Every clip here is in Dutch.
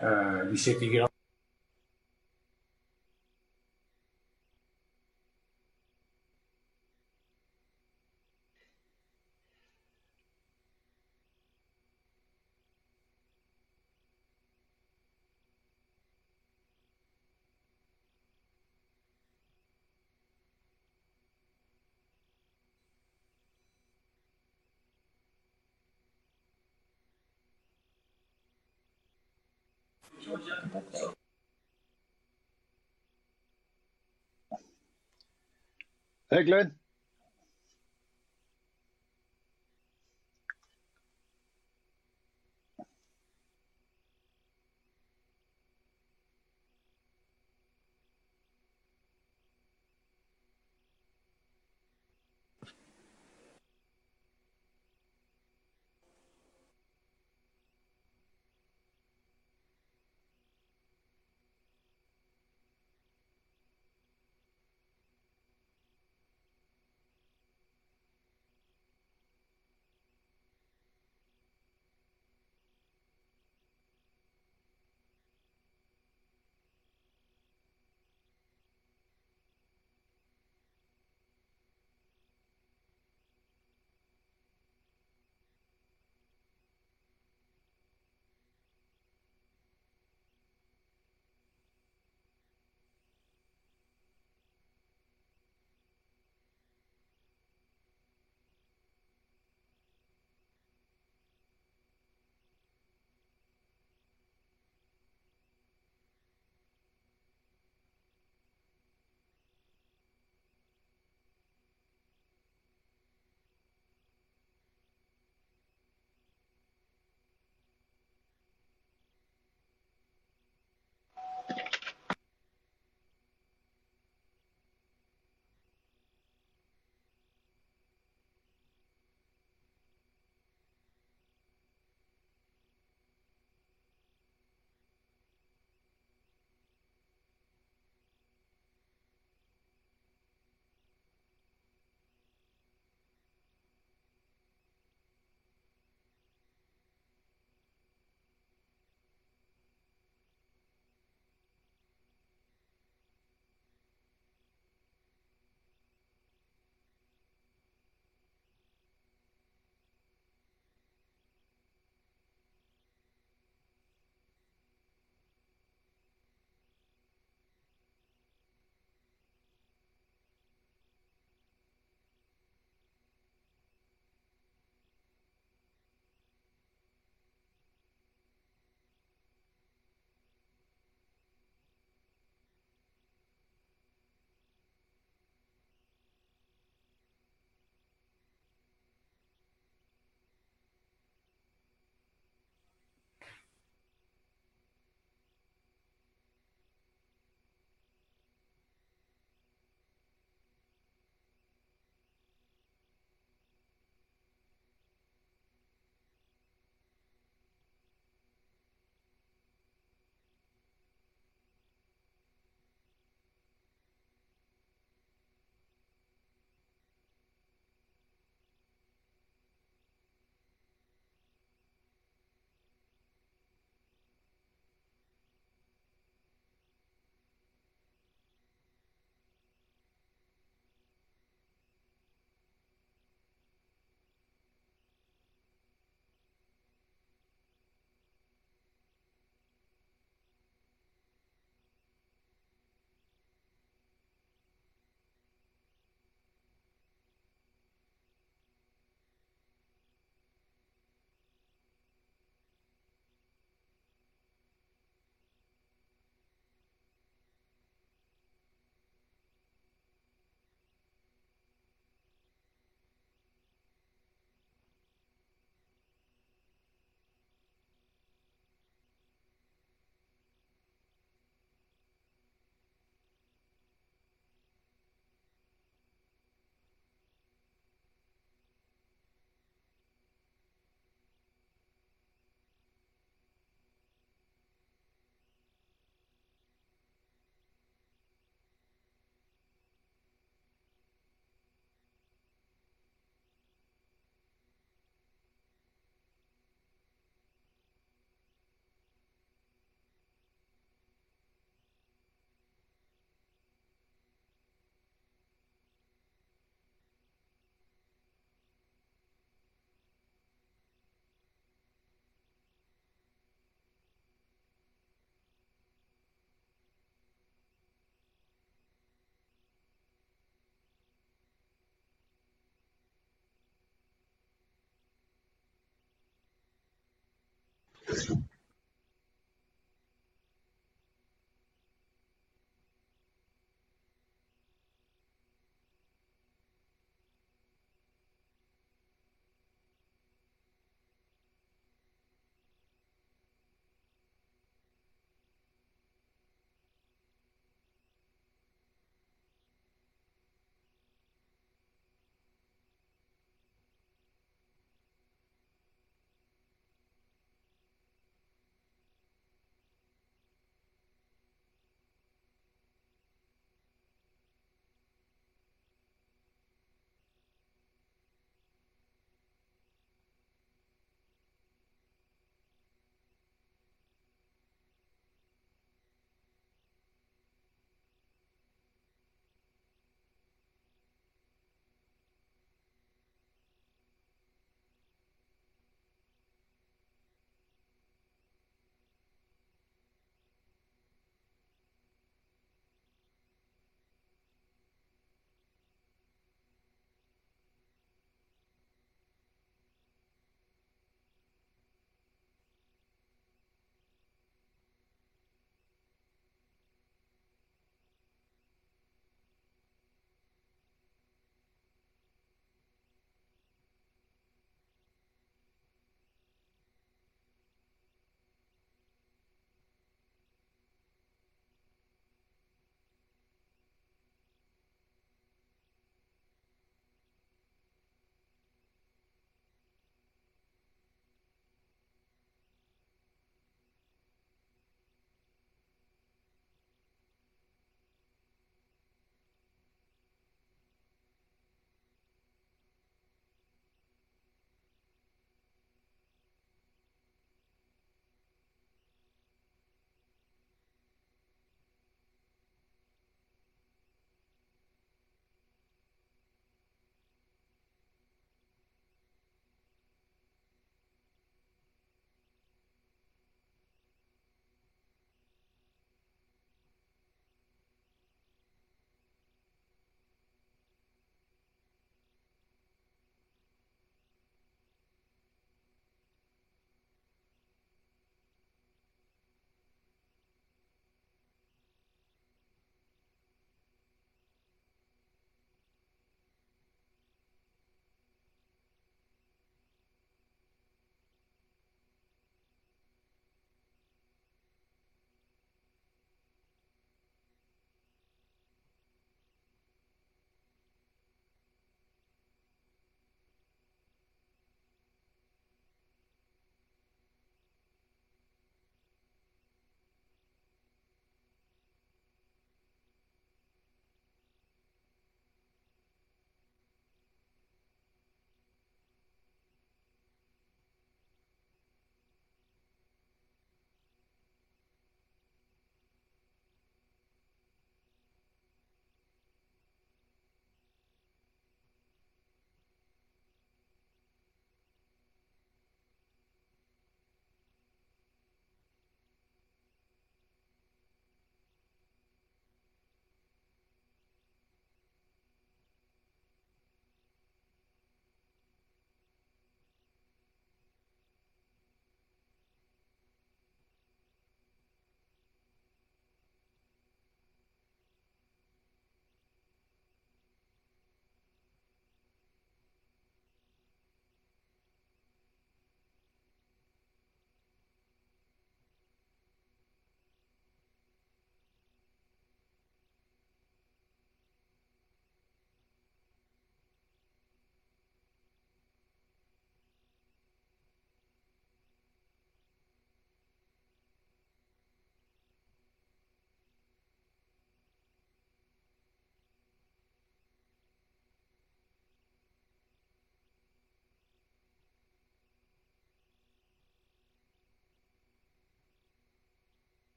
Die zitten hier. Hey Glenn.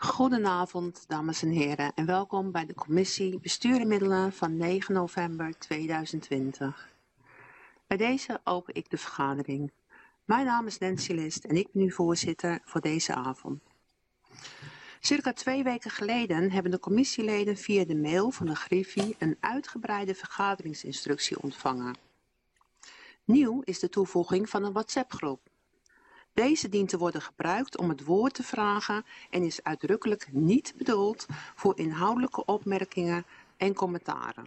Goedenavond, dames en heren, en welkom bij de commissie Bestuur en Middelen van 9 november 2020. Bij deze open ik de vergadering. Mijn naam is Nancy List en ik ben uw voorzitter voor deze avond. Circa 2 weken geleden hebben de commissieleden via de mail van de Griffie een uitgebreide vergaderingsinstructie ontvangen. Nieuw is de toevoeging van een WhatsApp-groep. Deze dient te worden gebruikt om het woord te vragen en is uitdrukkelijk niet bedoeld voor inhoudelijke opmerkingen en commentaren.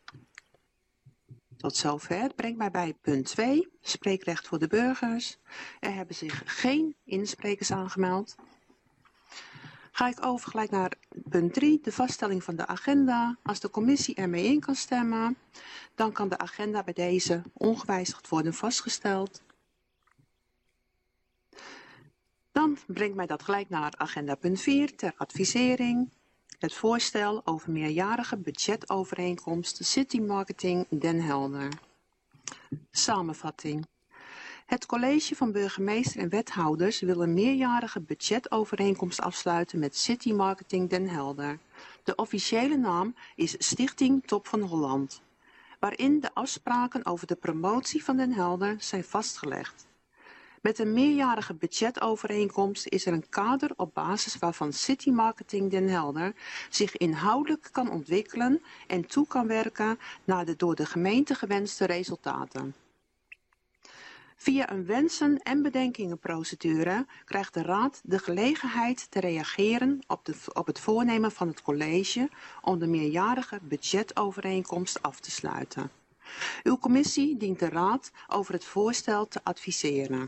Tot zover brengt mij bij punt 2, spreekrecht voor de burgers. Er hebben zich geen insprekers aangemeld. Ga ik over gelijk naar punt 3, de vaststelling van de agenda. Als de commissie ermee in kan stemmen, dan kan de agenda bij deze ongewijzigd worden vastgesteld. Dan brengt mij dat gelijk naar agenda punt 4 ter advisering. Het voorstel over meerjarige budgetovereenkomst City Marketing Den Helder. Samenvatting. Het college van burgemeester en wethouders wil een meerjarige budgetovereenkomst afsluiten met City Marketing Den Helder. De officiële naam is Stichting Top van Holland, waarin de afspraken over de promotie van Den Helder zijn vastgelegd. Met een meerjarige budgetovereenkomst is er een kader op basis waarvan City Marketing Den Helder zich inhoudelijk kan ontwikkelen en toe kan werken naar de door de gemeente gewenste resultaten. Via een wensen- en bedenkingenprocedure krijgt de Raad de gelegenheid te reageren op het voornemen van het college om de meerjarige budgetovereenkomst af te sluiten. Uw commissie dient de Raad over het voorstel te adviseren.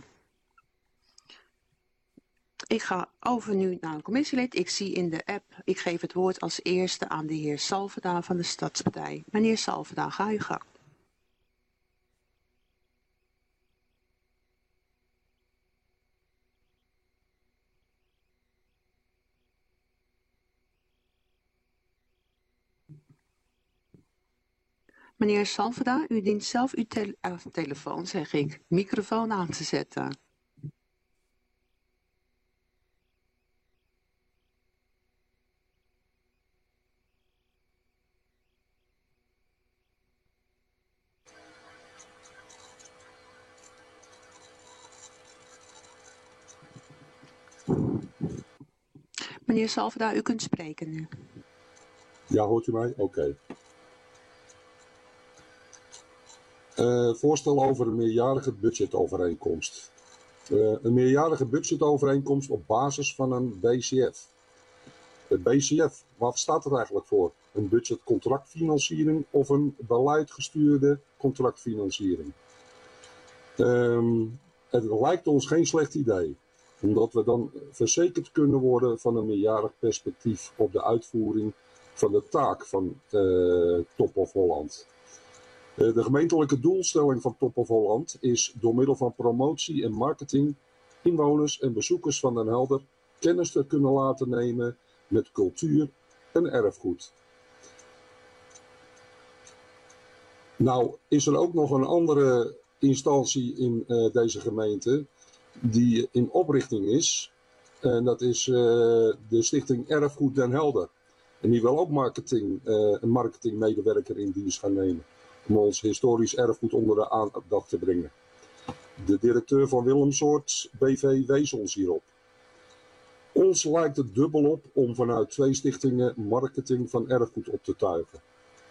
Ik ga over nu naar een commissielid. Ik zie in de app, ik geef het woord als eerste aan de heer Salveda van de Stadspartij. Meneer Salveda, ga uw gang. Meneer Salveda, u dient zelf uw telefoon, zeg ik, microfoon aan te zetten. Meneer Salveda, u kunt spreken nu. Ja, hoort u mij? Oké. Voorstel over een meerjarige budgetovereenkomst. Een meerjarige budgetovereenkomst op basis van een BCF. Het BCF, wat staat er eigenlijk voor? Een budgetcontractfinanciering of een beleidgestuurde contractfinanciering? Het lijkt ons geen slecht idee, omdat we dan verzekerd kunnen worden van een meerjarig perspectief op de uitvoering van de taak van Top of Holland. De gemeentelijke doelstelling van Top of Holland is door middel van promotie en marketing inwoners en bezoekers van Den Helder kennis te kunnen laten nemen met cultuur en erfgoed. Nou is er ook nog een andere instantie in deze gemeente die in oprichting is. En dat is de Stichting Erfgoed Den Helder. En die wil ook een marketingmedewerker in dienst gaan nemen. Om ons historisch erfgoed onder de aandacht te brengen. De directeur van Willemsoort BV wees ons hierop. Ons lijkt het dubbel op om vanuit 2 stichtingen marketing van erfgoed op te tuigen.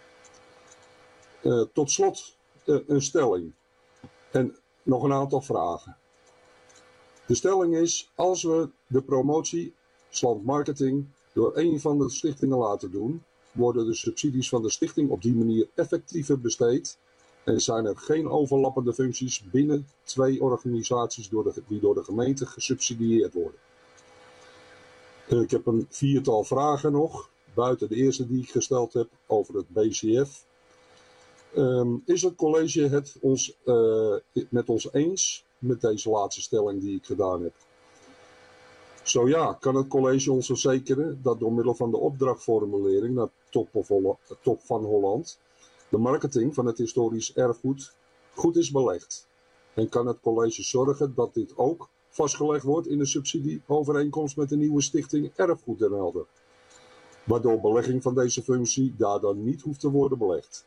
Tot slot een stelling. En nog een aantal vragen. De stelling is, als we de promotie / marketing door een van de stichtingen laten doen, worden de subsidies van de stichting op die manier effectiever besteed en zijn er geen overlappende functies binnen 2 organisaties die door de gemeente gesubsidieerd worden. Ik heb een 4-tal vragen nog, buiten de eerste die ik gesteld heb over het BCF. Is het college het met ons eens met deze laatste stelling die ik gedaan heb? Zo ja, kan het college ons verzekeren dat door middel van de opdrachtformulering naar Top van Holland de marketing van het historisch erfgoed goed is belegd? En kan het college zorgen dat dit ook vastgelegd wordt in de subsidieovereenkomst met de nieuwe stichting Erfgoed Den Helder, waardoor belegging van deze functie daar dan niet hoeft te worden belegd.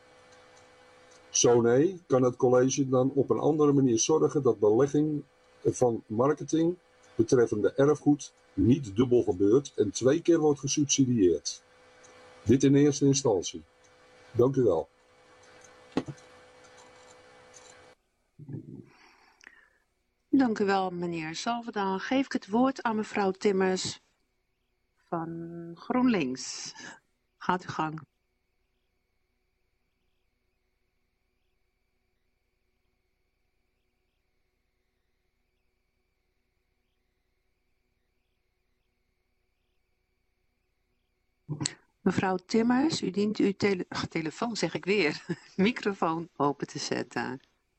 Zo nee, kan het college dan op een andere manier zorgen dat belegging van marketing betreffende erfgoed niet dubbel gebeurt en 2 keer wordt gesubsidieerd. Dit in eerste instantie. Dank u wel. Dank u wel, meneer Salvadaan. Geef ik het woord aan mevrouw Timmers van GroenLinks. Gaat uw gang. Mevrouw Timmers, u dient uw telefoon, zeg ik weer, microfoon open te zetten.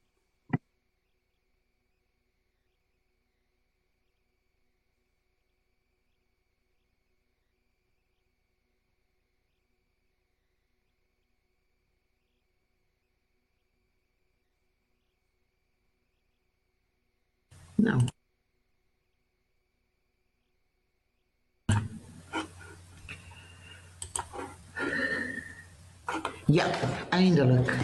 Nou. Ja, eindelijk.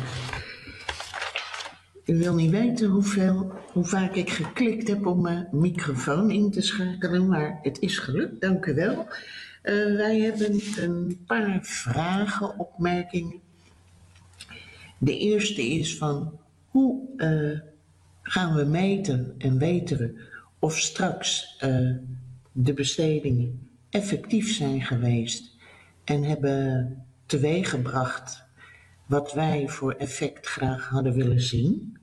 U wil niet weten hoe vaak ik geklikt heb om mijn microfoon in te schakelen, maar het is gelukt, dank u wel. Wij hebben een paar vragen, opmerkingen. De eerste is van hoe gaan we meten en weten we of straks de bestedingen effectief zijn geweest en hebben teweeggebracht wat wij voor effect graag hadden willen zien.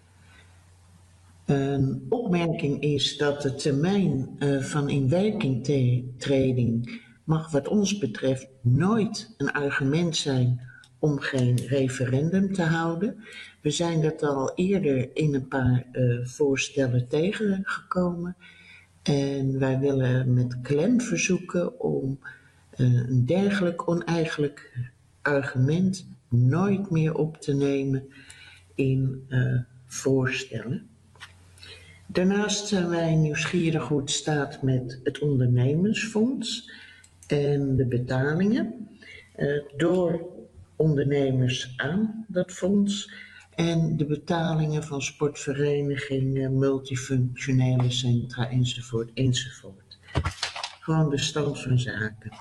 Een opmerking is dat de termijn van inwerkingtreding mag wat ons betreft nooit een argument zijn om geen referendum te houden. We zijn dat al eerder in een paar voorstellen tegengekomen. En wij willen met klem verzoeken om een dergelijk oneigenlijk argument nooit meer op te nemen in voorstellen. Daarnaast zijn wij nieuwsgierig hoe het staat met het ondernemersfonds en de betalingen door ondernemers aan dat fonds en de betalingen van sportverenigingen, multifunctionele centra enzovoort enzovoort. Gewoon de stand van zaken.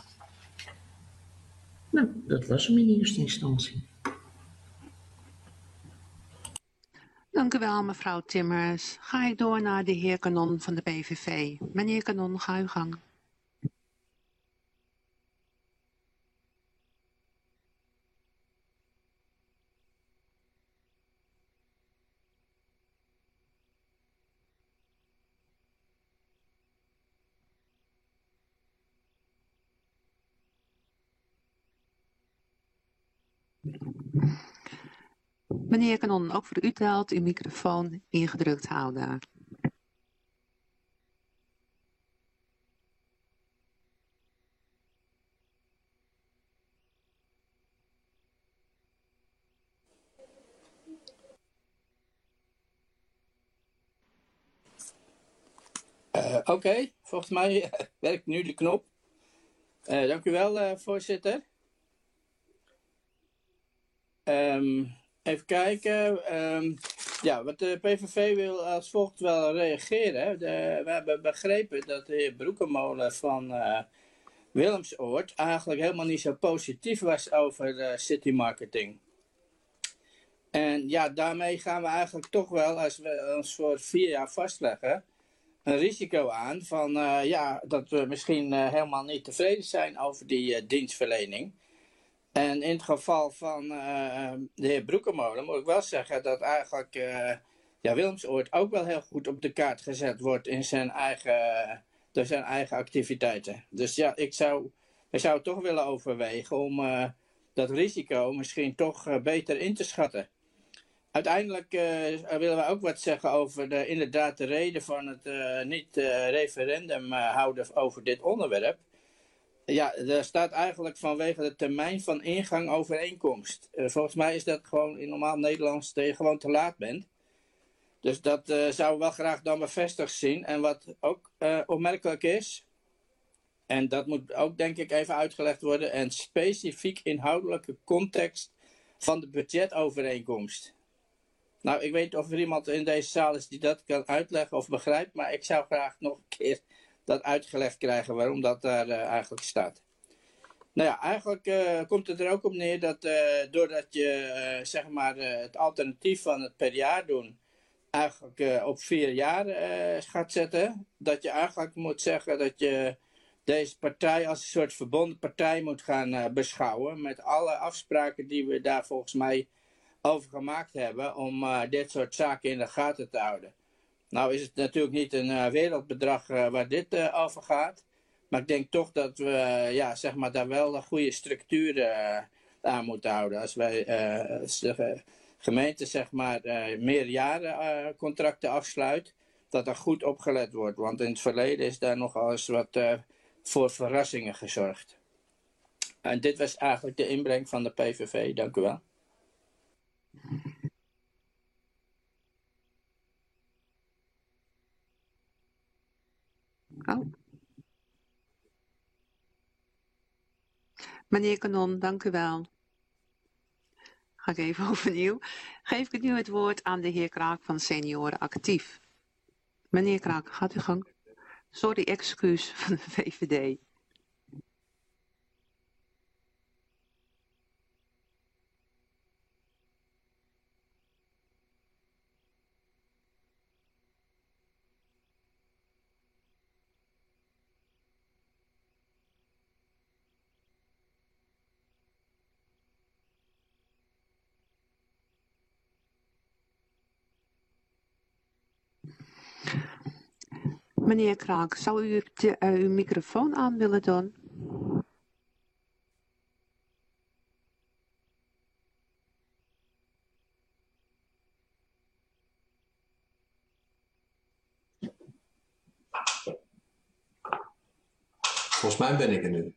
Nou, dat was hem in eerste instantie. Dank u wel, mevrouw Timmers. Ga ik door naar de heer Kanon van de PVV. Meneer Kanon, ga uw gang. Meneer Kanon, ook voor u telt uw microfoon ingedrukt houden. Oké, volgens mij werkt nu de knop. Dank u wel, voorzitter. Even kijken. Ja, wat de PVV wil als volgt wel reageren. We hebben begrepen dat de heer Broekemolen van Willemsoord eigenlijk helemaal niet zo positief was over city marketing. En ja, daarmee gaan we eigenlijk toch wel, als we ons voor 4 jaar vastleggen, een risico aan van ja, dat we misschien helemaal niet tevreden zijn over die dienstverlening. En in het geval van de heer Broekemolen moet ik wel zeggen dat eigenlijk ja, Willemsoord ook wel heel goed op de kaart gezet wordt in door zijn eigen activiteiten. Dus ja, ik zou toch willen overwegen om dat risico misschien toch beter in te schatten. Uiteindelijk willen we ook wat zeggen over inderdaad de reden van het niet referendum houden over dit onderwerp. Ja, er staat eigenlijk vanwege de termijn van ingang overeenkomst. Volgens mij is dat gewoon in normaal Nederlands dat je gewoon te laat bent. Dus dat zouden we wel graag dan bevestigd zien. En wat ook opmerkelijk is, en dat moet ook denk ik even uitgelegd worden, een specifiek inhoudelijke context van de budgetovereenkomst. Nou, ik weet niet of er iemand in deze zaal is die dat kan uitleggen of begrijpt, maar ik zou graag nog een keer dat uitgelegd krijgen waarom dat daar eigenlijk staat. Nou ja, eigenlijk komt het er ook op neer dat doordat je zeg maar het alternatief van het per jaar doen eigenlijk op 4 jaar gaat zetten, dat je eigenlijk moet zeggen dat je deze partij als een soort verbonden partij moet gaan beschouwen met alle afspraken die we daar volgens mij over gemaakt hebben om dit soort zaken in de gaten te houden. Nou is het natuurlijk niet een wereldbedrag waar dit over gaat. Maar ik denk toch dat we zeg maar, daar wel een goede structuur aan moeten houden. Als wij als de gemeente zeg maar, meerjaren contracten afsluit, dat er goed opgelet wordt. Want in het verleden is daar nogal eens wat voor verrassingen gezorgd. En dit was eigenlijk de inbreng van de PVV. Dank u wel. Oh. Meneer Kanon, dank u wel. Ga ik even overnieuw. Geef ik nu het woord aan de heer Kraak van Senioren Actief. Meneer Kraak, gaat u gang. Sorry, excuus van de VVD. Meneer Kraak, zou u uw microfoon aan willen doen? Volgens mij ben ik er nu.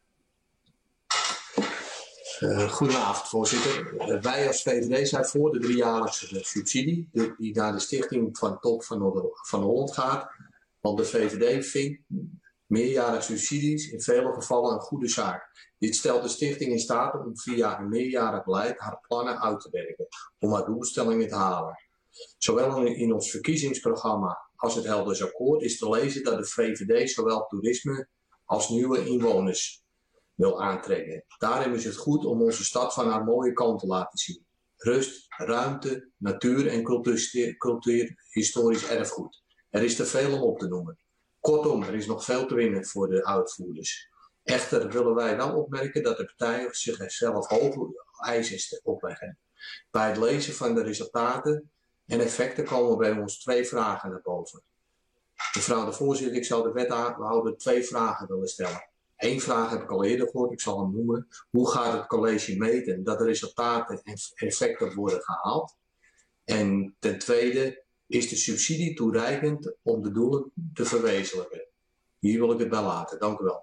Goedenavond, voorzitter. Wij als VVD zijn voor de 3-jaarlijkse subsidie die naar de stichting van Top van Holland gaat. Want de VVD vindt meerjarige subsidies in vele gevallen een goede zaak. Dit stelt de stichting in staat om via een meerjarig beleid haar plannen uit te werken om haar doelstellingen te halen. Zowel in ons verkiezingsprogramma als het Helders Akkoord is te lezen dat de VVD zowel toerisme als nieuwe inwoners wil aantrekken. Daarom is het goed om onze stad van haar mooie kant te laten zien. Rust, ruimte, natuur en cultuurhistorisch erfgoed. Er is te veel om op te noemen. Kortom, er is nog veel te winnen voor de uitvoerders. Echter willen wij wel opmerken dat de partijen zichzelf hoge eisen opleggen. Bij het lezen van de resultaten en effecten komen bij ons 2 vragen naar boven. Mevrouw de voorzitter, ik zou de wethouder 2 vragen willen stellen. 1 vraag heb ik al eerder gehoord, ik zal hem noemen. Hoe gaat het college meten dat de resultaten en effecten worden gehaald? En ten tweede, is de subsidie toereikend om de doelen te verwezenlijken? Hier wil ik het bij laten. Dank u wel.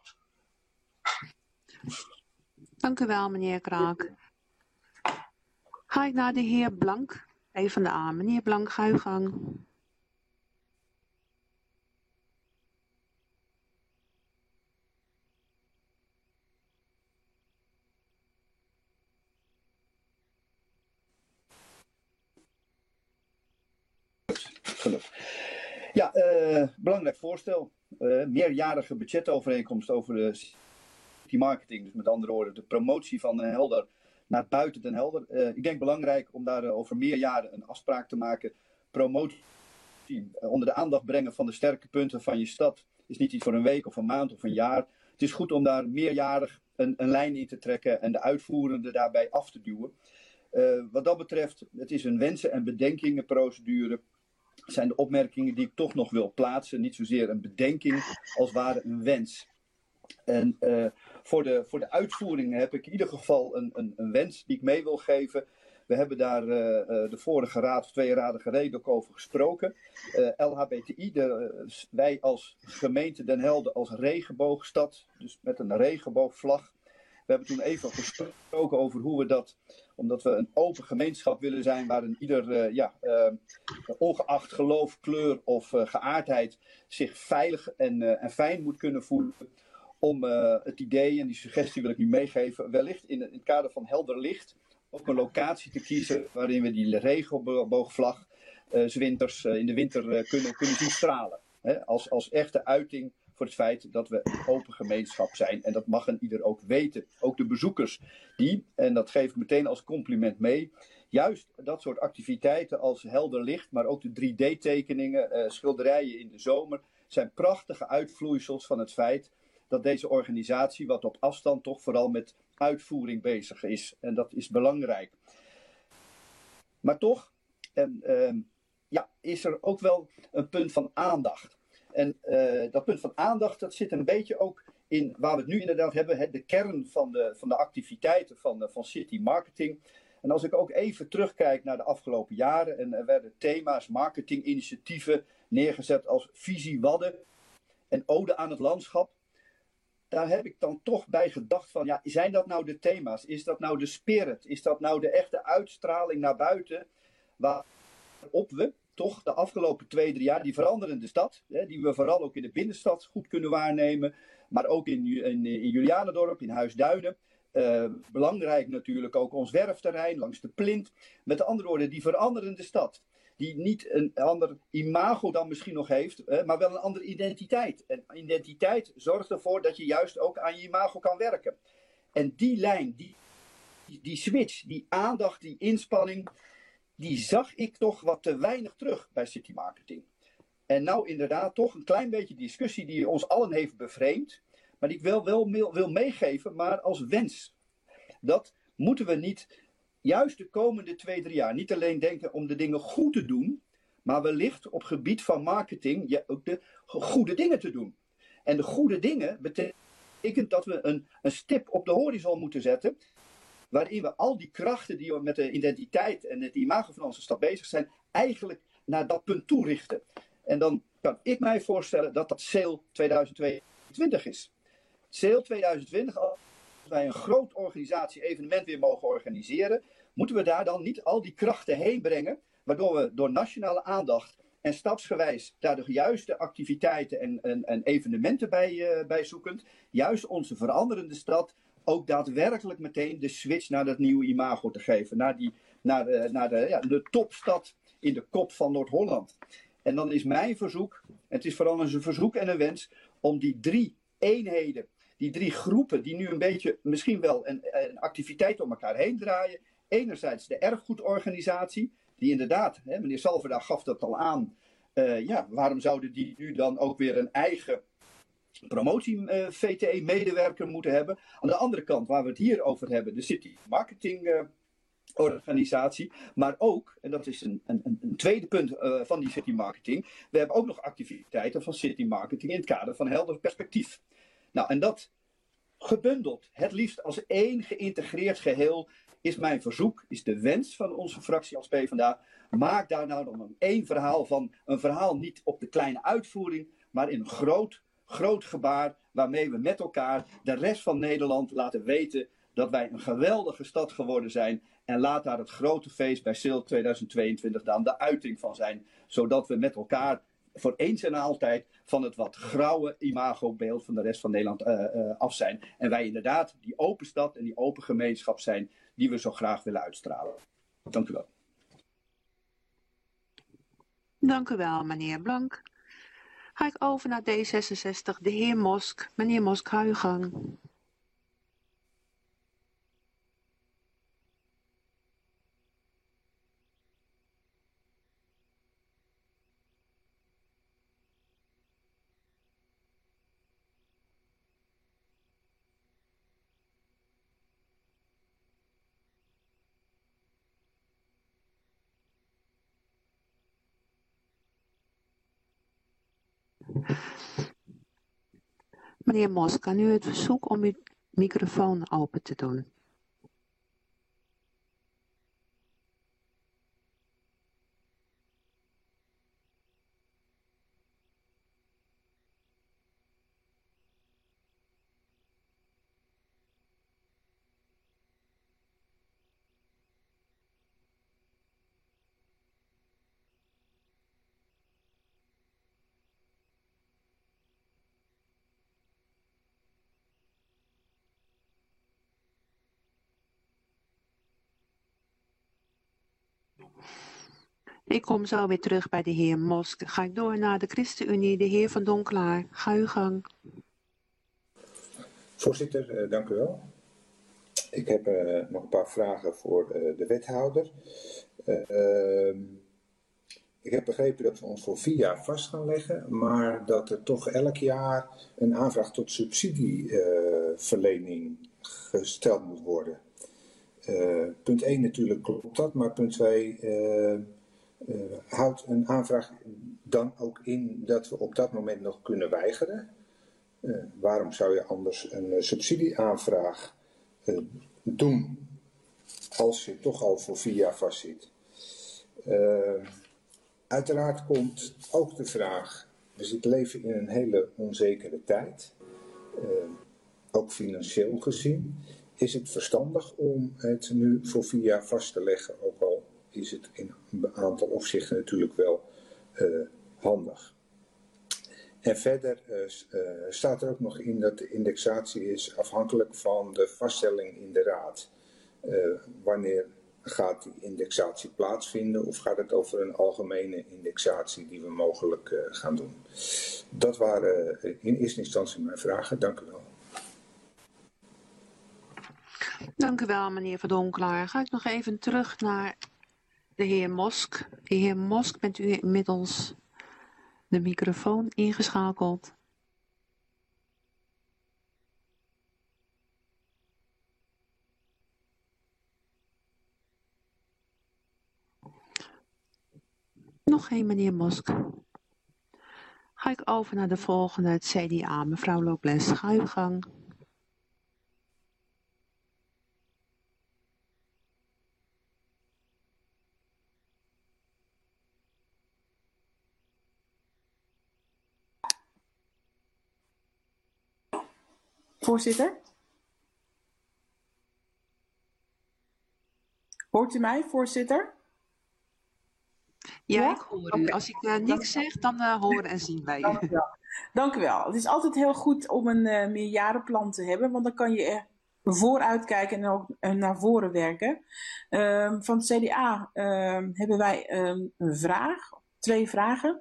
Dank u wel, meneer Kraak. Ga ik naar de heer Blank, PvdA. Meneer Blank, ga uw gang. Ja, belangrijk voorstel. Meerjarige budgetovereenkomst over de city marketing. Dus met andere woorden de promotie van Den Helder naar buiten Den Helder. Ik denk belangrijk om daar over meer jaren een afspraak te maken. Promotie onder de aandacht brengen van de sterke punten van je stad is niet iets voor een week of een maand of een jaar. Het is goed om daar meerjarig een lijn in te trekken en de uitvoerende daarbij af te duwen. Wat dat betreft, het is een wensen- en bedenkingenprocedure. Zijn de opmerkingen die ik toch nog wil plaatsen. Niet zozeer een bedenking als ware een wens. En voor de uitvoering heb ik in ieder geval een wens die ik mee wil geven. We hebben daar de vorige raad of 2 raden geleden ook over gesproken. LHBTI, wij als gemeente Den Helder als regenboogstad, dus met een regenboogvlag. We hebben toen even gesproken over hoe we dat Omdat we een open gemeenschap willen zijn waarin ieder, ongeacht geloof, kleur of geaardheid, zich veilig en fijn moet kunnen voelen. Om het idee, en die suggestie wil ik nu meegeven, wellicht in het kader van helder licht ook een locatie te kiezen waarin we die regenboogvlag 's winters in de winter kunnen zien stralen. Hè? Als echte uiting voor het feit dat we een open gemeenschap zijn. En dat mag een ieder ook weten. Ook de bezoekers die, en dat geef ik meteen als compliment mee, juist dat soort activiteiten als helder licht, maar ook de 3D-tekeningen, schilderijen in de zomer, zijn prachtige uitvloeisels van het feit dat deze organisatie wat op afstand toch vooral met uitvoering bezig is. En dat is belangrijk. Maar toch is er ook wel een punt van aandacht. En dat punt van aandacht, dat zit een beetje ook in waar we het nu inderdaad hebben, de kern van de activiteiten van City Marketing. En als ik ook even terugkijk naar de afgelopen jaren, en er werden thema's, marketinginitiatieven neergezet als Visie Wadden en Ode aan het Landschap. Daar heb ik dan toch bij gedacht van, ja, zijn dat nou de thema's? Is dat nou de spirit? Is dat nou de echte uitstraling naar buiten? Waarop we toch de afgelopen 2-3 jaar die veranderende stad, die we vooral ook in de binnenstad goed kunnen waarnemen, maar ook in Julianendorp, in Huisduinen. Belangrijk natuurlijk ook ons werfterrein langs de Plint. Met andere woorden, die veranderende stad, die niet een ander imago dan misschien nog heeft, maar wel een andere identiteit. En identiteit zorgt ervoor dat je juist ook aan je imago kan werken. En die lijn, die switch, die aandacht, die inspanning, die zag ik toch wat te weinig terug bij City Marketing. En nou inderdaad toch een klein beetje discussie die ons allen heeft bevreemd, maar die ik wel wil meegeven, maar als wens. Dat moeten we niet, juist de komende 2-3 jaar, niet alleen denken om de dingen goed te doen, maar wellicht op gebied van marketing ook de goede dingen te doen. En de goede dingen betekent dat we een stip op de horizon moeten zetten, waarin we al die krachten die we met de identiteit en het imago van onze stad bezig zijn, eigenlijk naar dat punt toe richten. En dan kan ik mij voorstellen dat dat Sail 2022 is. Sail 2020, als wij een groot organisatie-evenement weer mogen organiseren, moeten we daar dan niet al die krachten heen brengen, waardoor we door nationale aandacht en stapsgewijs daar de juiste activiteiten en evenementen bij zoekend, juist onze veranderende stad ook daadwerkelijk meteen de switch naar dat nieuwe imago te geven. Naar de topstad in de kop van Noord-Holland. En dan is mijn verzoek, het is vooral een verzoek en een wens, om die 3 eenheden, die 3 groepen die nu een beetje misschien wel een activiteit om elkaar heen draaien. Enerzijds de erfgoedorganisatie, die inderdaad, meneer Salverda gaf dat al aan, waarom zouden die nu dan ook weer een eigen promotie-VTE-medewerker moeten hebben. Aan de andere kant, waar we het hier over hebben, de City Marketing organisatie, maar ook, en dat is een tweede punt van die City Marketing, we hebben ook nog activiteiten van City Marketing in het kader van helder perspectief. Nou, en dat gebundeld, het liefst als één geïntegreerd geheel, is mijn verzoek, is de wens van onze fractie als PvdA, maak daar nou dan één verhaal van, een verhaal niet op de kleine uitvoering, maar in een groot gebaar, waarmee we met elkaar de rest van Nederland laten weten dat wij een geweldige stad geworden zijn. En laat daar het grote feest bij Sail 2022 dan de uiting van zijn. Zodat we met elkaar voor eens en altijd van het wat grauwe imagobeeld van de rest van Nederland af zijn. En wij inderdaad die open stad en die open gemeenschap zijn die we zo graag willen uitstralen. Dank u wel. Dank u wel, meneer Blank. Ga ik over naar D66, de heer Mosk. Meneer Mosk, ga uw gang. Meneer Mosk, kan u het verzoek om uw microfoon open te doen? Ik kom zo weer terug bij de heer Mosk. Ga ik door naar de ChristenUnie, de heer Van Donklaar. Ga uw gang. Voorzitter, dank u wel. Ik heb nog een paar vragen voor de wethouder. Ik heb begrepen dat we ons voor 4 jaar vast gaan leggen, maar dat er toch elk jaar een aanvraag tot subsidieverlening gesteld moet worden. Punt 1 natuurlijk klopt dat, maar punt 2 houdt een aanvraag dan ook in dat we op dat moment nog kunnen weigeren? Waarom zou je anders een subsidieaanvraag doen als je toch al voor 4 jaar vastzit? Uiteraard komt ook de vraag, we leven in een hele onzekere tijd, ook financieel gezien. Is het verstandig om het nu voor 4 jaar vast te leggen, ook al is het in een aantal opzichten natuurlijk wel handig. En verder staat er ook nog in dat de indexatie is afhankelijk van de vaststelling in de raad. Wanneer gaat die indexatie plaatsvinden of gaat het over een algemene indexatie die we mogelijk gaan doen? Dat waren in eerste instantie mijn vragen. Dank u wel. Dank u wel, meneer Van Donklaar. Ga ik nog even terug naar de heer Mosk. De heer Mosk, bent u inmiddels de microfoon ingeschakeld? Nog geen meneer Mosk. Ga ik over naar de volgende, het CDA. Mevrouw Loples, ga uw gang. Voorzitter? Hoort u mij, voorzitter? Ja, ik hoor u. Okay. Als ik niks zeg, dan horen en zien wij u. Dank u wel. Het is altijd heel goed om een meerjarenplan te hebben, want dan kan je er vooruit kijken en ook naar voren werken. Van het CDA hebben wij een vraag, 2 vragen.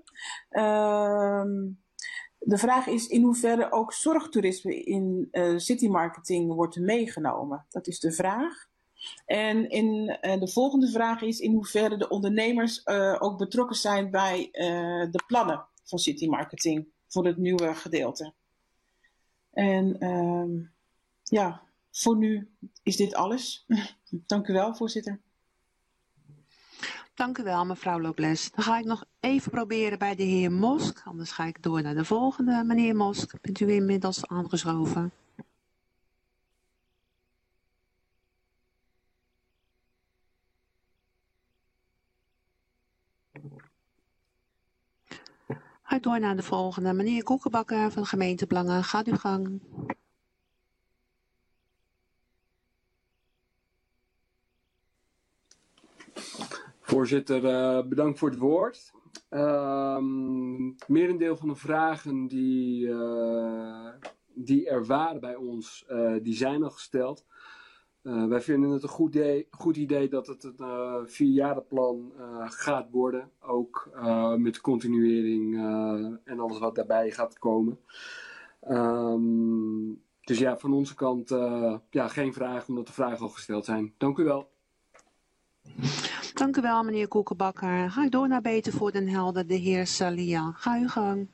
De vraag is in hoeverre ook zorgtoerisme in citymarketing wordt meegenomen. Dat is de vraag. En de volgende vraag is in hoeverre de ondernemers ook betrokken zijn bij de plannen van citymarketing voor het nieuwe gedeelte. En ja, voor nu is dit alles. Dank u wel, voorzitter. Dank u wel, mevrouw Loples. Dan ga ik nog even proberen bij de heer Mosk. Anders ga ik door naar de volgende. Meneer Mosk, bent u inmiddels aangeschoven? Ga ik door naar de volgende. Meneer Koekenbakker van Gemeentebelangen, gaat uw gang. Voorzitter, bedankt voor het woord. Merendeel van de vragen die er waren bij ons, die zijn al gesteld. Wij vinden het een goed idee dat het een 4-jarenplan gaat worden. Ook met continuering en alles wat daarbij gaat komen. Dus ja, van onze kant geen vragen, omdat de vragen al gesteld zijn. Dank u wel. Dank u wel, meneer Koekenbakker. Ga ik door naar Beter voor den Helder, de heer Salia. Ga uw gang.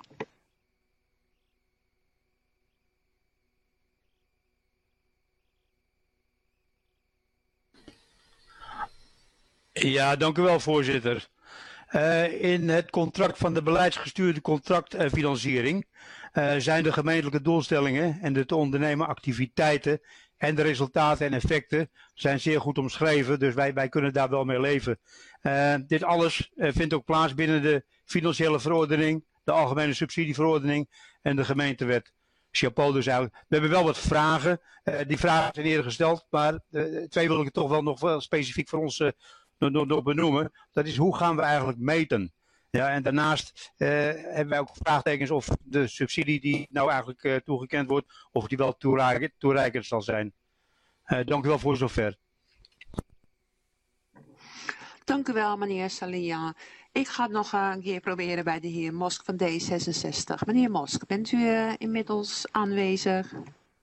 Ja, dank u wel, voorzitter. In het contract van de beleidsgestuurde contractfinanciering zijn de gemeentelijke doelstellingen en de te ondernemen activiteiten en de resultaten en effecten zijn zeer goed omschreven, dus wij kunnen daar wel mee leven. Dit alles vindt ook plaats binnen de financiële verordening, de algemene subsidieverordening en de gemeentewet. Chapeau dus eigenlijk. We hebben wel wat vragen, die vragen zijn eerder gesteld, maar 2 wil ik toch wel nog wel specifiek voor ons nog benoemen. Dat is, hoe gaan we eigenlijk meten? Ja, en daarnaast hebben wij ook vraagtekens of de subsidie die nou eigenlijk toegekend wordt, of die wel toereikend zal zijn. Dank u wel voor zover. Dank u wel, meneer Salia. Ik ga het nog een keer proberen bij de heer Mosk van D66. Meneer Mosk, bent u inmiddels aanwezig?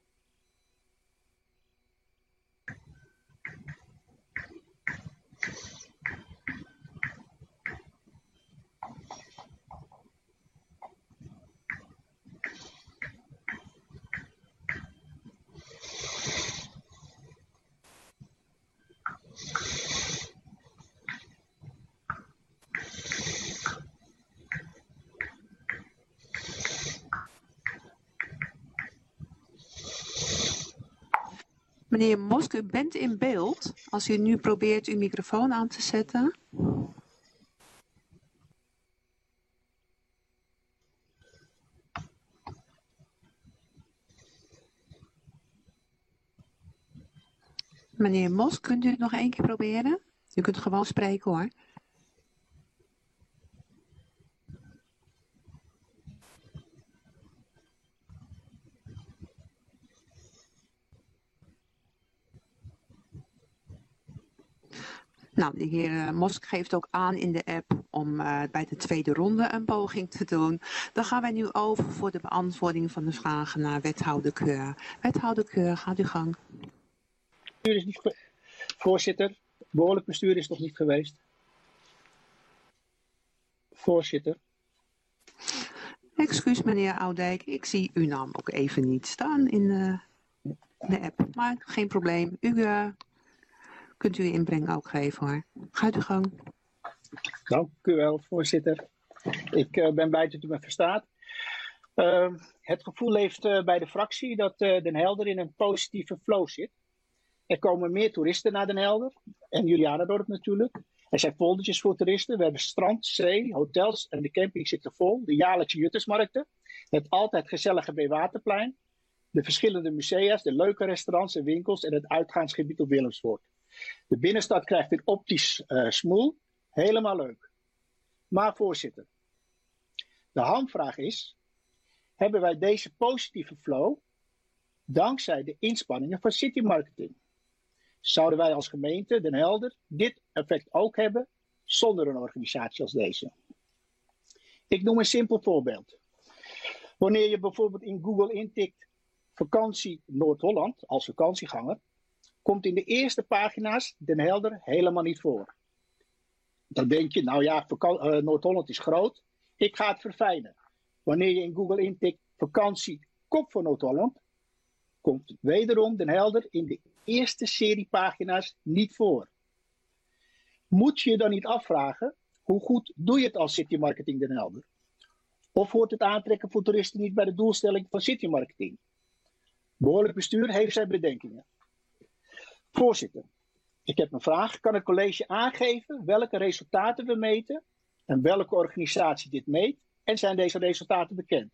Meneer Mosk, u bent in beeld. Als u nu probeert uw microfoon aan te zetten. Meneer Mosk, kunt u het nog één keer proberen? U kunt gewoon spreken hoor. Nou, de heer Mosk geeft ook aan in de app om bij de tweede ronde een poging te doen. Dan gaan wij nu over voor de beantwoording van de vragen naar wethouder Keur. Wethouder Keur, gaat uw gang. Voorzitter, behoorlijk bestuur is nog niet geweest. Voorzitter. Excuus meneer Oudijk, ik zie uw naam ook even niet staan in de app. Maar geen probleem, u kunt u inbreng ook geven hoor. Gaat uw gang. Dank u wel, voorzitter. Ik ben blij dat u me verstaat. Het gevoel leeft bij de fractie dat Den Helder in een positieve flow zit. Er komen meer toeristen naar Den Helder en Julianadorp natuurlijk. Er zijn foldertjes voor toeristen. We hebben strand, zee, hotels en de camping zitten vol. De jaarlijkse juttersmarkten. Het altijd gezellige Bewaterplein. De verschillende musea's, de leuke restaurants en winkels en het uitgaansgebied op Willemsvoort. De binnenstad krijgt een optisch smoel. Helemaal leuk. Maar voorzitter, de hamvraag is, hebben wij deze positieve flow dankzij de inspanningen van City Marketing? Zouden wij als gemeente Den Helder dit effect ook hebben zonder een organisatie als deze? Ik noem een simpel voorbeeld. Wanneer je bijvoorbeeld in Google intikt vakantie Noord-Holland als vakantieganger, komt in de eerste pagina's Den Helder helemaal niet voor. Dan denk je, nou ja, Noord-Holland is groot, ik ga het verfijnen. Wanneer je in Google intikt vakantie Kop van Noord-Holland, komt wederom Den Helder in de eerste serie pagina's niet voor. Moet je je dan niet afvragen, hoe goed doe je het als City Marketing Den Helder? Of hoort het aantrekken voor toeristen niet bij de doelstelling van City Marketing? Behoorlijk bestuur heeft zijn bedenkingen. Voorzitter, ik heb een vraag. Kan het college aangeven welke resultaten we meten en welke organisatie dit meet? En zijn deze resultaten bekend?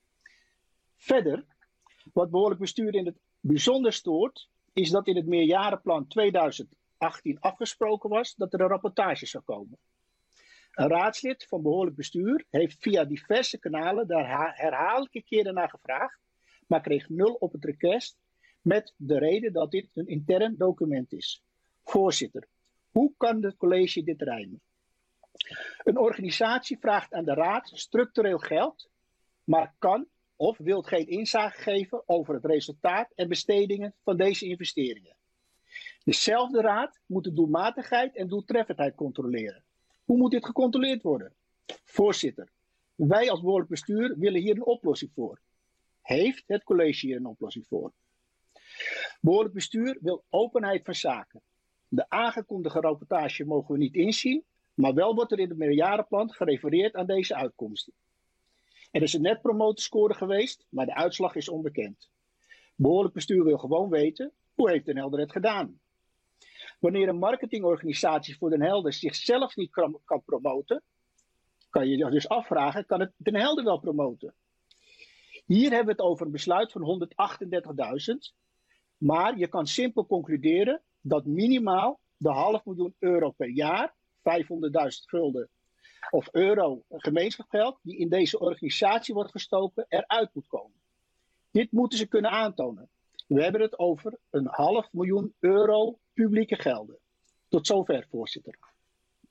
Verder, wat behoorlijk bestuur in het bijzonder stoort, is dat in het meerjarenplan 2018 afgesproken was dat er een rapportage zou komen. Een raadslid van behoorlijk bestuur heeft via diverse kanalen daar herhaaldelijke keren naar gevraagd, maar kreeg 0 op het request met de reden dat dit een intern document is. Voorzitter, hoe kan het college dit rijmen? Een organisatie vraagt aan de raad structureel geld, maar kan of wil geen inzage geven over het resultaat en bestedingen van deze investeringen. Dezelfde raad moet de doelmatigheid en doeltreffendheid controleren. Hoe moet dit gecontroleerd worden? Voorzitter, wij als behoorlijk bestuur willen hier een oplossing voor. Heeft het college hier een oplossing voor? Behoorlijk bestuur wil openheid van zaken. De aangekondigde rapportage mogen we niet inzien, maar wel wordt er in het meerjarenplan gerefereerd aan deze uitkomsten. Er is een net promotescore geweest, maar de uitslag is onbekend. Behoorlijk bestuur wil gewoon weten, hoe heeft Den Helder het gedaan? Wanneer een marketingorganisatie voor Den Helder zichzelf niet kan promoten, kan je je dus afvragen, kan het Den Helder wel promoten? Hier hebben we het over een besluit van 138.000, maar je kan simpel concluderen dat minimaal de €500.000 per jaar, 500.000 gulden of euro gemeenschapsgeld die in deze organisatie wordt gestoken, eruit moet komen. Dit moeten ze kunnen aantonen. We hebben het over €500.000 publieke gelden. Tot zover, voorzitter.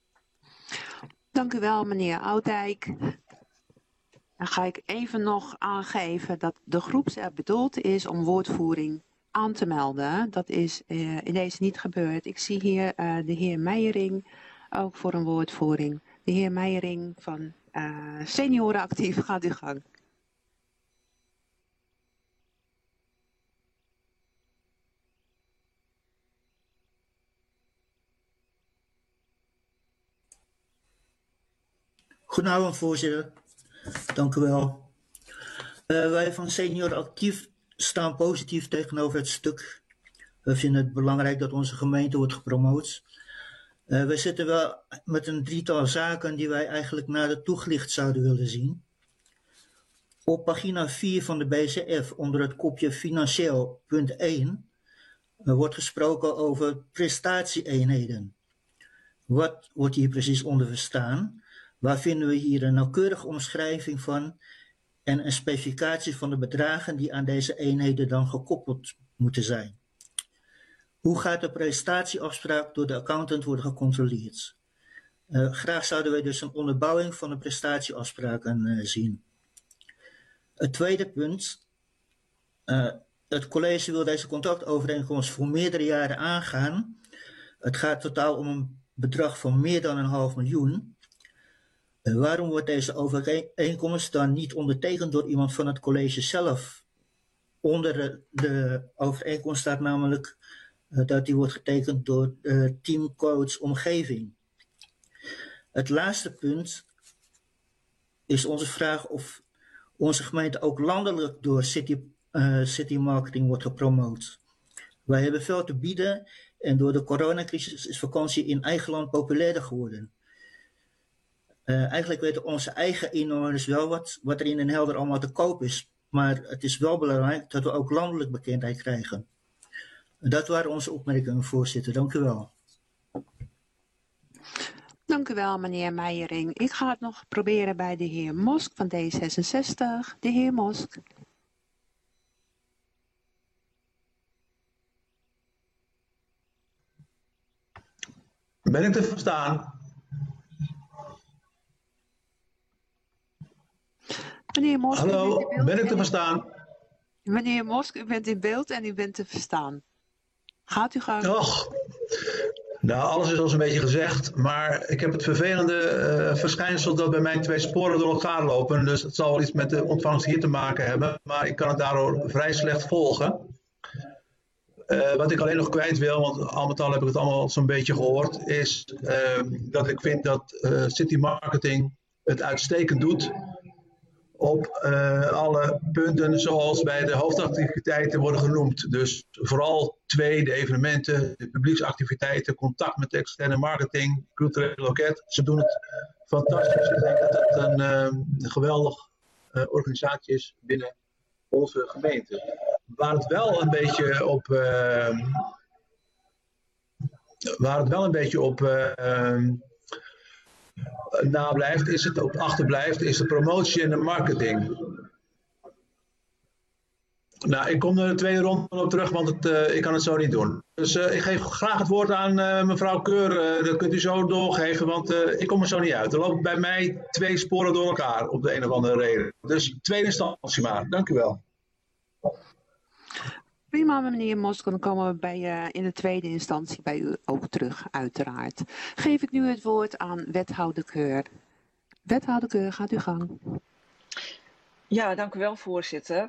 Dank u wel, meneer Oudijk. Dan ga ik even nog aangeven dat de groepsapp bedoeld is om woordvoering aan te melden. Dat is in deze niet gebeurd. Ik zie hier de heer Meijering ook voor een woordvoering. De heer Meijering van Seniorenactief, gaat uw gang. Goedenavond, voorzitter. Dank u wel. Wij van Senior Actief staan positief tegenover het stuk. We vinden het belangrijk dat onze gemeente wordt gepromoot. We zitten wel met een drietal zaken die wij eigenlijk nader toegelicht zouden willen zien. Op pagina 4 van de BCF onder het kopje financieel punt 1 wordt gesproken over prestatieeenheden. Wat wordt hier precies onder verstaan? Waar vinden we hier een nauwkeurige omschrijving van en een specificatie van de bedragen die aan deze eenheden dan gekoppeld moeten zijn? Hoe gaat de prestatieafspraak door de accountant worden gecontroleerd? Graag zouden wij dus een onderbouwing van de prestatieafspraken zien. Het tweede punt. Het college wil deze contractovereenkomst voor meerdere jaren aangaan. Het gaat totaal om een bedrag van meer dan 500.000. Waarom wordt deze overeenkomst dan niet ondertekend door iemand van het college zelf? Onder de overeenkomst staat namelijk dat die wordt getekend door teamcoach omgeving. Het laatste punt is onze vraag of onze gemeente ook landelijk door city marketing wordt gepromoot. Wij hebben veel te bieden en door de coronacrisis is vakantie in eigen land populairder geworden. Eigenlijk weten onze eigen inwoners wel wat er in Den Helder allemaal te koop is. Maar het is wel belangrijk dat we ook landelijk bekendheid krijgen. Dat waren onze opmerkingen, voorzitter. Dank u wel. Dank u wel, meneer Meijering. Ik ga het nog proberen bij de heer Mosk van D66. De heer Mosk. Ben ik te verstaan? Meneer Mosk, hallo, ben ik te verstaan? Meneer Mosk, u bent in beeld en u bent te verstaan. Gaat u gang. Och, nou alles is al een beetje gezegd, maar ik heb het vervelende verschijnsel dat bij mij 2 sporen door elkaar lopen. Dus het zal wel iets met de ontvangst hier te maken hebben, maar ik kan het daardoor vrij slecht volgen. Wat ik alleen nog kwijt wil, want al met al heb ik het allemaal zo'n beetje gehoord, is dat ik vind dat City Marketing het uitstekend doet op alle punten zoals bij de hoofdactiviteiten worden genoemd. Dus vooral 2, de evenementen, de publieksactiviteiten, contact met de externe marketing, culturele loket. Ze doen het fantastisch. Ik denk dat het een geweldig organisatie is binnen onze gemeente. Waar het wel een beetje op nablijft, is het op achterblijft, is de promotie en de marketing. Nou, ik kom er de tweede ronde op terug, want ik kan het zo niet doen. Dus ik geef graag het woord aan mevrouw Keur. Dat kunt u zo doorgeven, want ik kom er zo niet uit. Er lopen bij mij 2 sporen door elkaar, op de een of andere reden. Dus tweede instantie maar. Dank u wel. Prima, meneer Mosk, dan komen we in de tweede instantie bij u ook terug, uiteraard. Geef ik nu het woord aan wethouder Keur. Wethouder Keur, gaat uw gang. Ja, dank u wel, voorzitter.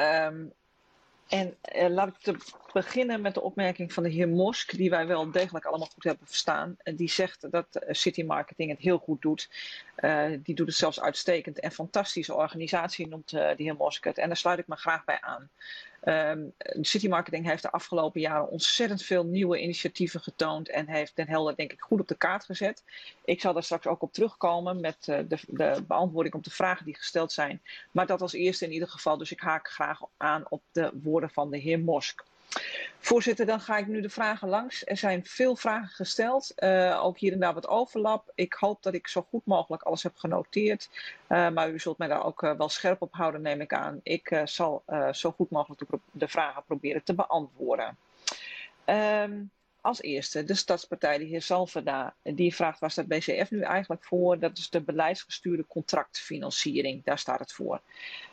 Laat ik te beginnen met de opmerking van de heer Mosk, die wij wel degelijk allemaal goed hebben verstaan. Die zegt dat City Marketing het heel goed doet. Die doet het zelfs uitstekend en fantastische organisatie, noemt de heer Mosk het. En daar sluit ik me graag bij aan. City Marketing heeft de afgelopen jaren ontzettend veel nieuwe initiatieven getoond en heeft Den Helder denk ik goed op de kaart gezet. Ik zal daar straks ook op terugkomen met de beantwoording op de vragen die gesteld zijn. Maar dat als eerste in ieder geval, dus ik haak graag aan op de woorden van de heer Mosk. Voorzitter, dan ga ik nu de vragen langs. Er zijn veel vragen gesteld, ook hier en daar wat overlap. Ik hoop dat ik zo goed mogelijk alles heb genoteerd. Maar u zult mij daar ook wel scherp op houden, neem ik aan. Ik zal zo goed mogelijk de vragen proberen te beantwoorden. Als eerste de Stadspartij, de heer Salverda, die vraagt waar staat BCF nu eigenlijk voor? Dat is de beleidsgestuurde contractfinanciering, daar staat het voor.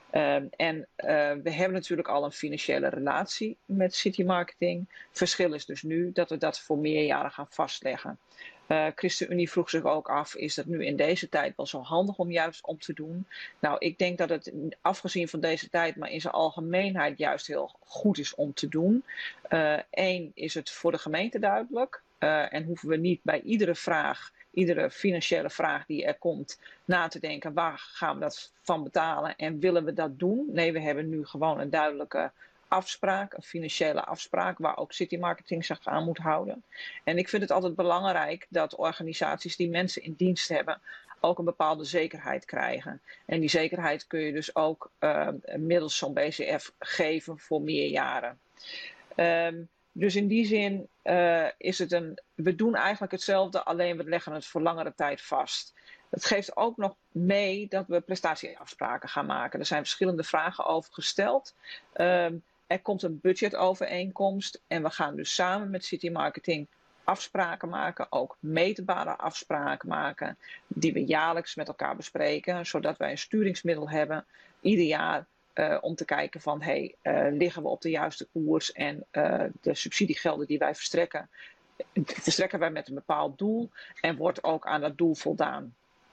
We hebben natuurlijk al een financiële relatie met City Marketing. Verschil is dus nu dat we dat voor meerjaren gaan vastleggen. ChristenUnie vroeg zich ook af, is dat nu in deze tijd wel zo handig om juist om te doen? Nou, ik denk dat het afgezien van deze tijd, maar in zijn algemeenheid juist heel goed is om te doen. Eén, is het voor de gemeente duidelijk en hoeven we niet bij iedere financiële vraag die er komt, na te denken waar gaan we dat van betalen en willen we dat doen? Nee, we hebben nu gewoon een duidelijke afspraak, een financiële afspraak waar ook City Marketing zich aan moet houden. En ik vind het altijd belangrijk dat organisaties die mensen in dienst hebben ook een bepaalde zekerheid krijgen. En die zekerheid kun je dus ook middels zo'n BCF geven voor meerjaren. Dus in die zin is het we doen eigenlijk hetzelfde, alleen we leggen het voor langere tijd vast. Het geeft ook nog mee dat we prestatieafspraken gaan maken. Er zijn verschillende vragen over gesteld. Er komt een budgetovereenkomst en we gaan dus samen met City Marketing afspraken maken, ook meetbare afspraken maken, die we jaarlijks met elkaar bespreken, zodat wij een sturingsmiddel hebben, ieder jaar, om te kijken van, liggen we op de juiste koers en de subsidiegelden die wij verstrekken wij met een bepaald doel en wordt ook aan dat doel voldaan.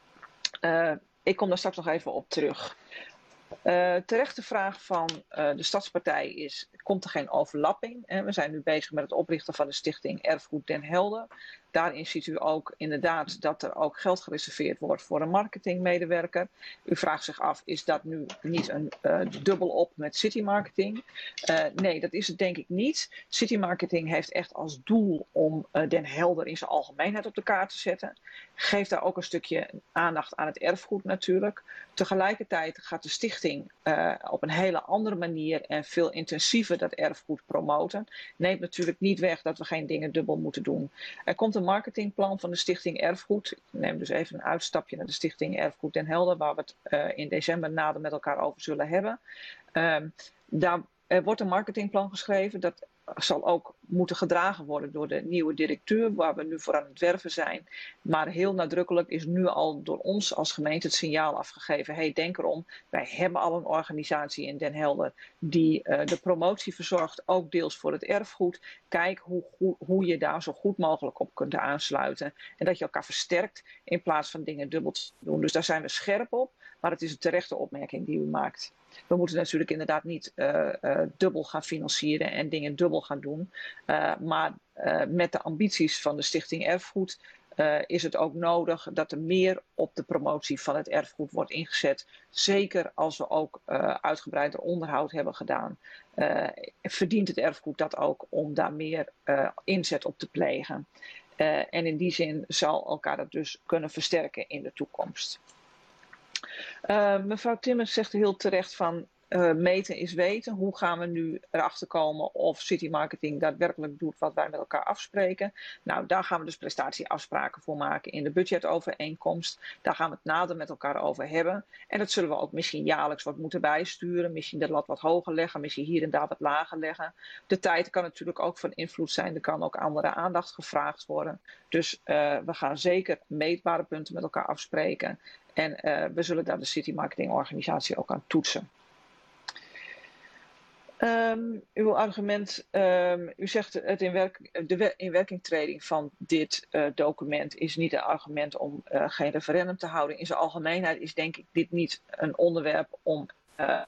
Ik kom daar straks nog even op terug. Terechte vraag van de Stadspartij is, komt er geen overlapping? We zijn nu bezig met het oprichten van de stichting Erfgoed Den Helder. Daarin ziet u ook inderdaad dat er ook geld gereserveerd wordt voor een marketingmedewerker. U vraagt zich af, is dat nu niet een dubbel op met City Marketing? Nee, dat is het denk ik niet. City Marketing heeft echt als doel om Den Helder in zijn algemeenheid op de kaart te zetten. Geeft daar ook een stukje aandacht aan het erfgoed natuurlijk. Tegelijkertijd gaat de stichting op een hele andere manier en veel intensiever dat erfgoed promoten. Neemt natuurlijk niet weg dat we geen dingen dubbel moeten doen. Er komt een marketingplan van de Stichting Erfgoed. Ik neem dus even een uitstapje naar de Stichting Erfgoed Den Helder, waar we het in december nader met elkaar over zullen hebben. Er wordt een marketingplan geschreven. Dat zal ook moeten gedragen worden door de nieuwe directeur, waar we nu voor aan het werven zijn. Maar heel nadrukkelijk is nu al door ons als gemeente het signaal afgegeven. Denk erom, wij hebben al een organisatie in Den Helder die de promotie verzorgt, ook deels voor het erfgoed. Kijk hoe je daar zo goed mogelijk op kunt aansluiten. En dat je elkaar versterkt in plaats van dingen dubbel te doen. Dus daar zijn we scherp op, maar het is een terechte opmerking die u maakt. We moeten natuurlijk inderdaad niet dubbel gaan financieren en dingen dubbel gaan doen. Maar met de ambities van de Stichting Erfgoed is het ook nodig dat er meer op de promotie van het erfgoed wordt ingezet. Zeker als we ook uitgebreider onderhoud hebben gedaan. Verdient het erfgoed dat ook om daar meer inzet op te plegen. En in die zin zal elkaar dat dus kunnen versterken in de toekomst. Mevrouw Timmers zegt heel terecht van meten is weten. Hoe gaan we nu erachter komen of City Marketing daadwerkelijk doet wat wij met elkaar afspreken? Nou, daar gaan we dus prestatieafspraken voor maken in de budgetovereenkomst. Daar gaan we het nader met elkaar over hebben. En dat zullen we ook misschien jaarlijks wat moeten bijsturen. Misschien de lat wat hoger leggen, misschien hier en daar wat lager leggen. De tijd kan natuurlijk ook van invloed zijn. Er kan ook andere aandacht gevraagd worden. Dus we gaan zeker meetbare punten met elkaar afspreken. En we zullen daar de City Marketing organisatie ook aan toetsen. Uw argument, u zegt de inwerkingtreding van dit document is niet een argument om geen referendum te houden. In zijn algemeenheid is denk ik dit niet een onderwerp om te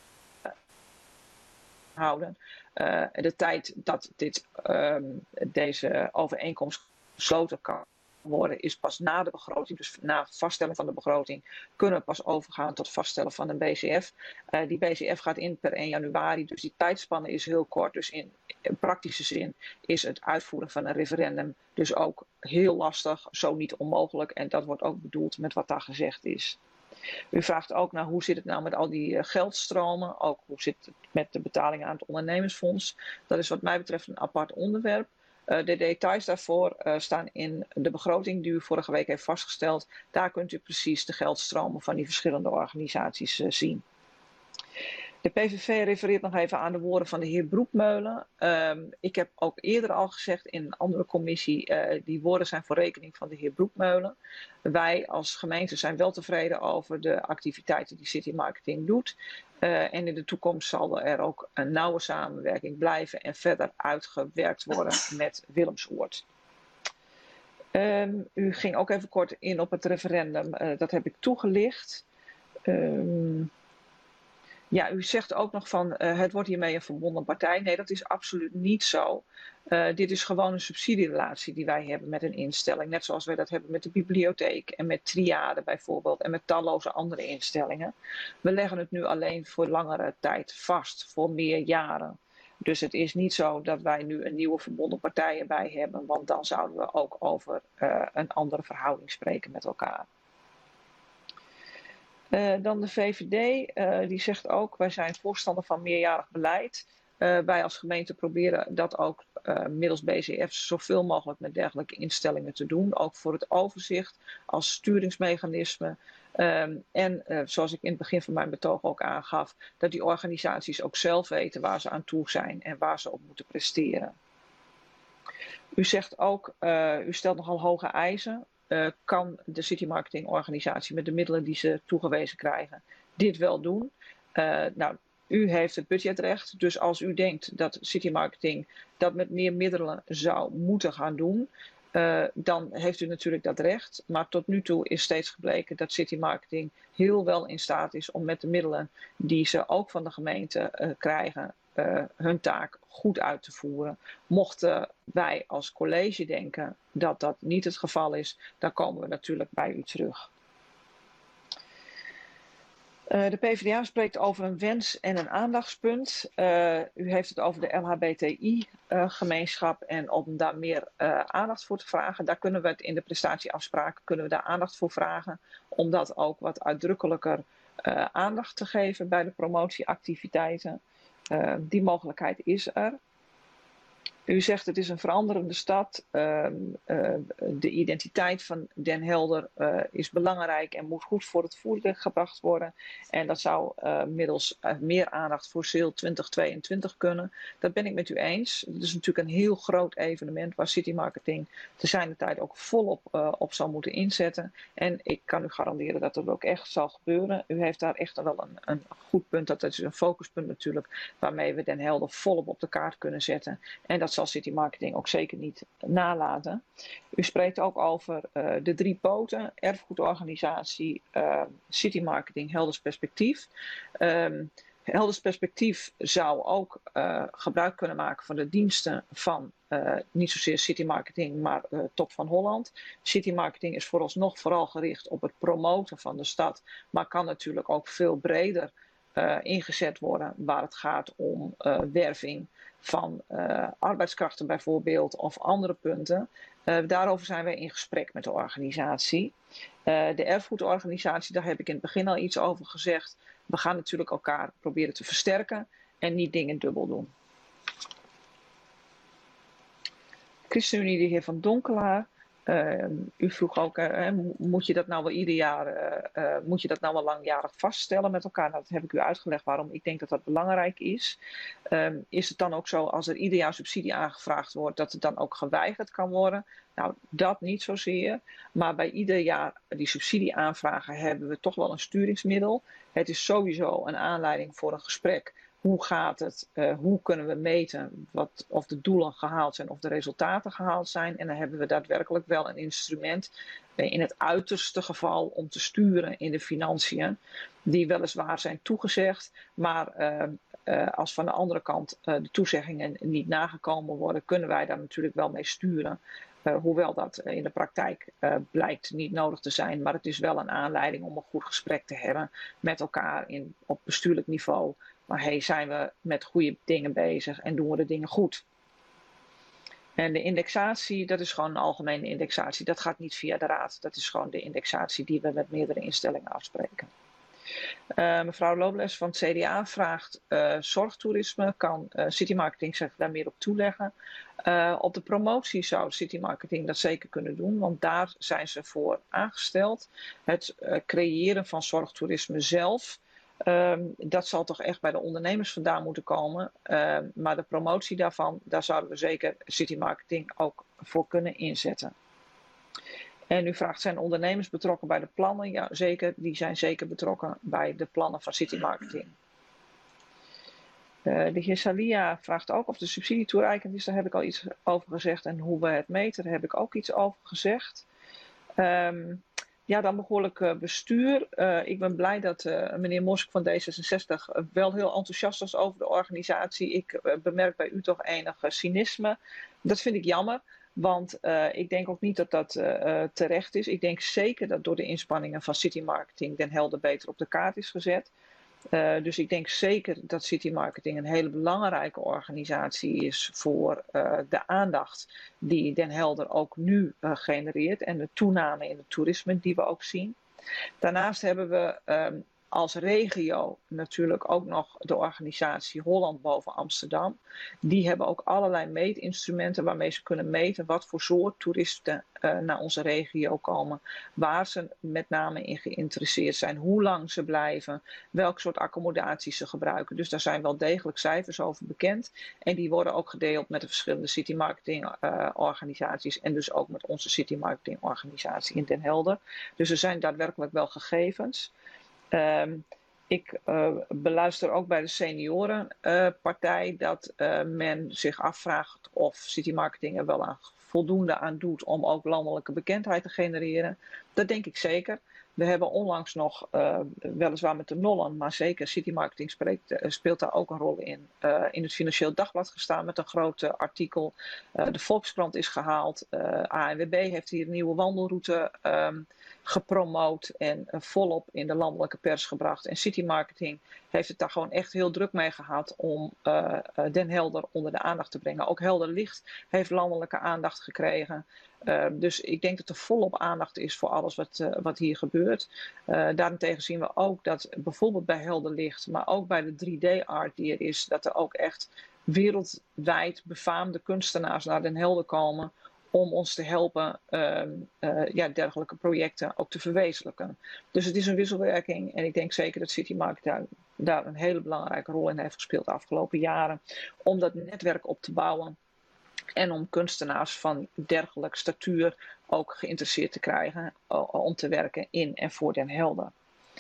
houden. De tijd dat deze overeenkomst gesloten kan worden is pas na de begroting, dus na vaststellen van de begroting kunnen we pas overgaan tot vaststellen van een BCF. Die BCF gaat in per 1 januari, dus die tijdspanne is heel kort. Dus in praktische zin is het uitvoeren van een referendum dus ook heel lastig, zo niet onmogelijk. En dat wordt ook bedoeld met wat daar gezegd is. U vraagt ook naar hoe zit het nou met al die geldstromen, ook hoe zit het met de betalingen aan het ondernemersfonds. Dat is wat mij betreft een apart onderwerp. De details daarvoor staan in de begroting die u vorige week heeft vastgesteld. Daar kunt u precies de geldstromen van die verschillende organisaties zien. De PVV refereert nog even aan de woorden van de heer Broekmeulen. Ik heb ook eerder al gezegd in een andere commissie, die woorden zijn voor rekening van de heer Broekmeulen. Wij als gemeente zijn wel tevreden over de activiteiten die City Marketing doet. En in de toekomst zal er ook een nauwe samenwerking blijven en verder uitgewerkt worden met Willemsoord. U ging ook even kort in op het referendum, dat heb ik toegelicht. Ja, u zegt ook nog van het wordt hiermee een verbonden partij. Nee, dat is absoluut niet zo. Dit is gewoon een subsidierelatie die wij hebben met een instelling. Net zoals wij dat hebben met de bibliotheek en met Triade bijvoorbeeld en met talloze andere instellingen. We leggen het nu alleen voor langere tijd vast, voor meer jaren. Dus het is niet zo dat wij nu een nieuwe verbonden partij erbij hebben, want dan zouden we ook over een andere verhouding spreken met elkaar. Dan de VVD, die zegt ook, wij zijn voorstander van meerjarig beleid. Wij als gemeente proberen dat ook middels BCF zoveel mogelijk met dergelijke instellingen te doen. Ook voor het overzicht als sturingsmechanisme. En zoals ik in het begin van mijn betoog ook aangaf, dat die organisaties ook zelf weten waar ze aan toe zijn en waar ze op moeten presteren. U zegt ook, u stelt nogal hoge eisen. Kan de City Marketing organisatie met de middelen die ze toegewezen krijgen dit wel doen? Nou, u heeft het budgetrecht, dus als u denkt dat City Marketing dat met meer middelen zou moeten gaan doen, dan heeft u natuurlijk dat recht. Maar tot nu toe is steeds gebleken dat City Marketing heel wel in staat is om met de middelen die ze ook van de gemeente krijgen, hun taak goed uit te voeren. Mochten wij als college denken dat dat niet het geval is, dan komen we natuurlijk bij u terug. De PvdA spreekt over een wens en een aandachtspunt. U heeft het over de LHBTI-gemeenschap en om daar meer aandacht voor te vragen. Daar kunnen we het in de prestatieafspraken daar aandacht voor vragen. Om dat ook wat uitdrukkelijker aandacht te geven bij de promotieactiviteiten. Die mogelijkheid is er. U zegt het is een veranderende stad. De identiteit van Den Helder is belangrijk en moet goed voor het voetlicht gebracht worden. En dat zou middels meer aandacht voor SEAL 2022 kunnen. Dat ben ik met u eens. Het is natuurlijk een heel groot evenement waar City Marketing te zijner tijd ook volop op zal moeten inzetten. En ik kan u garanderen dat dat ook echt zal gebeuren. U heeft daar echt wel een goed punt. Dat is een focuspunt natuurlijk waarmee we Den Helder volop op de kaart kunnen zetten. En dat zal City Marketing ook zeker niet nalaten. U spreekt ook over de 3 poten, erfgoedorganisatie, City Marketing, Helders Perspectief. Helders Perspectief zou ook gebruik kunnen maken van de diensten van niet zozeer City Marketing, maar Top van Holland. City Marketing is vooralsnog vooral gericht op het promoten van de stad, maar kan natuurlijk ook veel breder ingezet worden waar het gaat om werving van arbeidskrachten bijvoorbeeld of andere punten. Daarover zijn wij in gesprek met de organisatie. De erfgoedorganisatie, daar heb ik in het begin al iets over gezegd. We gaan natuurlijk elkaar proberen te versterken en niet dingen dubbel doen. ChristenUnie, de heer Van Donkelaar. U vroeg ook, moet je dat nou wel ieder jaar, moet je dat nou wel langjarig vaststellen met elkaar? Nou, dat heb ik u uitgelegd waarom ik denk dat dat belangrijk is. Is het dan ook zo, als er ieder jaar subsidie aangevraagd wordt, dat het dan ook geweigerd kan worden? Nou, dat niet zozeer. Maar bij ieder jaar die subsidie aanvragen hebben we toch wel een sturingsmiddel. Het is sowieso een aanleiding voor een gesprek. Hoe gaat het? Hoe kunnen we meten of de doelen gehaald zijn of de resultaten gehaald zijn? En dan hebben we daadwerkelijk wel een instrument in het uiterste geval om te sturen in de financiën. Die weliswaar zijn toegezegd, maar als van de andere kant de toezeggingen niet nagekomen worden, kunnen wij daar natuurlijk wel mee sturen. Hoewel dat in de praktijk blijkt niet nodig te zijn. Maar het is wel een aanleiding om een goed gesprek te hebben met elkaar op bestuurlijk niveau. Maar zijn we met goede dingen bezig en doen we de dingen goed? En de indexatie, dat is gewoon een algemene indexatie. Dat gaat niet via de raad. Dat is gewoon de indexatie die we met meerdere instellingen afspreken. Mevrouw Lobles van het CDA vraagt zorgtoerisme. Kan City Marketing zich daar meer op toeleggen? Op de promotie zou City Marketing dat zeker kunnen doen, want daar zijn ze voor aangesteld. Het creëren van zorgtoerisme zelf Dat zal toch echt bij de ondernemers vandaan moeten komen. Maar de promotie daarvan, daar zouden we zeker City Marketing ook voor kunnen inzetten. En u vraagt, zijn ondernemers betrokken bij de plannen? Ja, zeker. Die zijn zeker betrokken bij de plannen van City Marketing. De heer Salia vraagt ook of de subsidie toereikend is. Daar heb ik al iets over gezegd. En hoe we het meten, daar heb ik ook iets over gezegd. Ja, dan behoorlijk bestuur. Ik ben blij dat meneer Mosk van D66 wel heel enthousiast was over de organisatie. Ik bemerk bij u toch enig cynisme. Dat vind ik jammer. Want ik denk ook niet dat dat terecht is. Ik denk zeker dat door de inspanningen van City Marketing Den Helder beter op de kaart is gezet. Dus ik denk zeker dat City Marketing een hele belangrijke organisatie is voor de aandacht die Den Helder ook nu genereert en de toename in het toerisme die we ook zien. Daarnaast hebben we als regio natuurlijk ook nog de organisatie Holland boven Amsterdam. Die hebben ook allerlei meetinstrumenten waarmee ze kunnen meten wat voor soort toeristen naar onze regio komen. Waar ze met name in geïnteresseerd zijn, hoe lang ze blijven, welk soort accommodaties ze gebruiken. Dus daar zijn wel degelijk cijfers over bekend. En die worden ook gedeeld met de verschillende City Marketing organisaties en dus ook met onze City Marketing organisatie in Den Helder. Dus er zijn daadwerkelijk wel gegevens. Ik beluister ook bij de seniorenpartij dat men zich afvraagt of City Marketing er wel voldoende aan doet om ook landelijke bekendheid te genereren. Dat denk ik zeker. We hebben onlangs nog, weliswaar met de nollen, maar zeker City Marketing speelt daar ook een rol in het Financieel Dagblad gestaan met een groot artikel. De Volkskrant is gehaald. ANWB heeft hier een nieuwe wandelroute gepromoot en volop in de landelijke pers gebracht. En City Marketing heeft het daar gewoon echt heel druk mee gehad om Den Helder onder de aandacht te brengen. Ook Helder Licht heeft landelijke aandacht gekregen. Dus ik denk dat er volop aandacht is voor alles wat hier gebeurt. Daarentegen zien we ook dat bijvoorbeeld bij Helder Licht, maar ook bij de 3D-art die er is, dat er ook echt wereldwijd befaamde kunstenaars naar Den Helder komen om ons te helpen dergelijke projecten ook te verwezenlijken. Dus het is een wisselwerking en ik denk zeker dat City Marketing daar een hele belangrijke rol in heeft gespeeld de afgelopen jaren om dat netwerk op te bouwen en om kunstenaars van dergelijke statuur ook geïnteresseerd te krijgen om te werken in en voor Den Helder.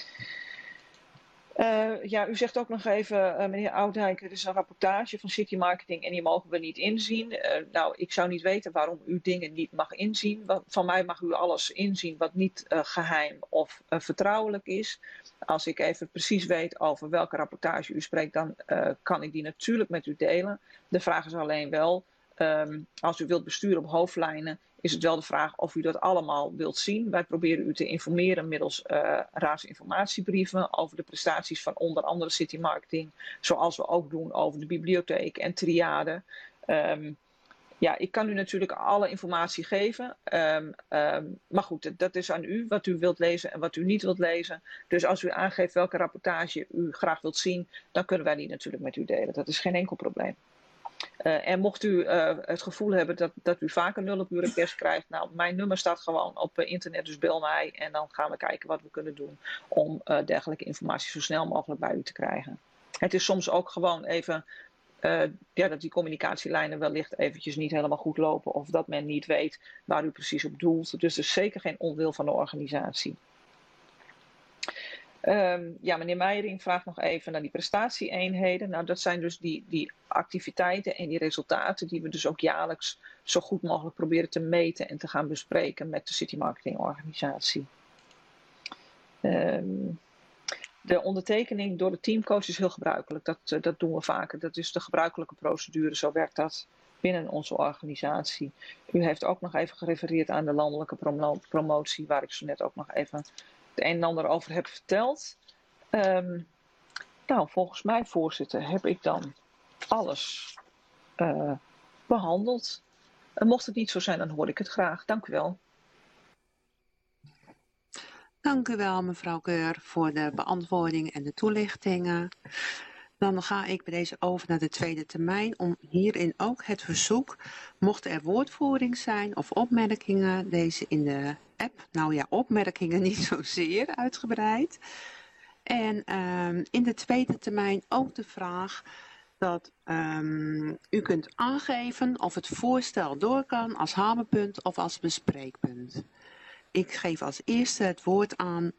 U zegt ook nog even, meneer Oudijk, er is een rapportage van City Marketing en die mogen we niet inzien. Nou, ik zou niet weten waarom u dingen niet mag inzien. Van mij mag u alles inzien wat niet geheim of vertrouwelijk is. Als ik even precies weet over welke rapportage u spreekt, dan kan ik die natuurlijk met u delen. De vraag is alleen wel, als u wilt besturen op hoofdlijnen, is het wel de vraag of u dat allemaal wilt zien. Wij proberen u te informeren middels raadsinformatiebrieven over de prestaties van onder andere City Marketing, zoals we ook doen over de bibliotheek en triade. Ik kan u natuurlijk alle informatie geven, maar goed, dat is aan u wat u wilt lezen en wat u niet wilt lezen. Dus als u aangeeft welke rapportage u graag wilt zien, dan kunnen wij die natuurlijk met u delen. Dat is geen enkel probleem. En mocht u het gevoel hebben dat u vaker 0 op uw request krijgt, nou, mijn nummer staat gewoon op internet, dus bel mij en dan gaan we kijken wat we kunnen doen om dergelijke informatie zo snel mogelijk bij u te krijgen. Het is soms ook gewoon even dat die communicatielijnen wellicht eventjes niet helemaal goed lopen of dat men niet weet waar u precies op doelt. Dus er is zeker geen onwil van de organisatie. Meneer Meijering vraagt nog even naar die prestatieeenheden. Nou, dat zijn dus die activiteiten en die resultaten die we dus ook jaarlijks zo goed mogelijk proberen te meten en te gaan bespreken met de City Marketing organisatie. De ondertekening door de teamcoach is heel gebruikelijk. Dat doen we vaker. Dat is de gebruikelijke procedure. Zo werkt dat binnen onze organisatie. U heeft ook nog even gerefereerd aan de landelijke promotie, waar ik zo net ook nog even het een en ander over heb verteld. Volgens mij, voorzitter, heb ik dan alles behandeld. Mocht het niet zo zijn, dan hoor ik het graag. Dank u wel. Dank u wel, mevrouw Keur, voor de beantwoording en de toelichtingen. Dan ga ik bij deze over naar de tweede termijn om hierin ook het verzoek, mocht er woordvoering zijn of opmerkingen, deze in de app. Nou ja, opmerkingen niet zozeer uitgebreid. En in de tweede termijn ook de vraag dat u kunt aangeven of het voorstel door kan als hamerpunt of als bespreekpunt. Ik geef als eerste het woord aan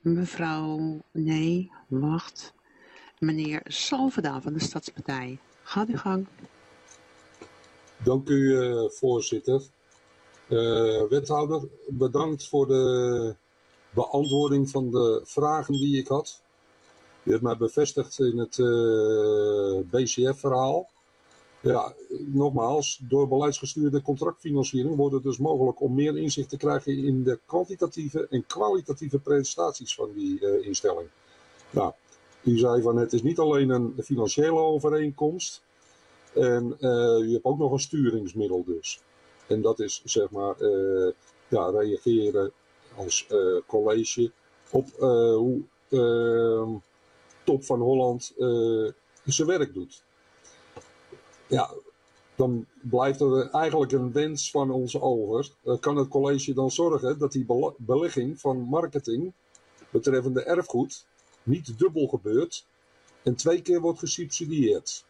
meneer Salveda van de Stadspartij. Gaat uw gang. Dank u, voorzitter. Wethouder, bedankt voor de beantwoording van de vragen die ik had. U hebt mij bevestigd in het BCF-verhaal. Ja, nogmaals, door beleidsgestuurde contractfinanciering wordt het dus mogelijk om meer inzicht te krijgen in de kwantitatieve en kwalitatieve prestaties van die instelling. Nou, u zei van het is niet alleen een financiële overeenkomst en u hebt ook nog een sturingsmiddel dus. En dat is zeg maar reageren als college op hoe Top van Holland zijn werk doet. Ja, dan blijft er eigenlijk een wens van ons over. Kan het college dan zorgen dat die belegging van marketing betreffende erfgoed niet dubbel gebeurt en 2 keer wordt gesubsidieerd?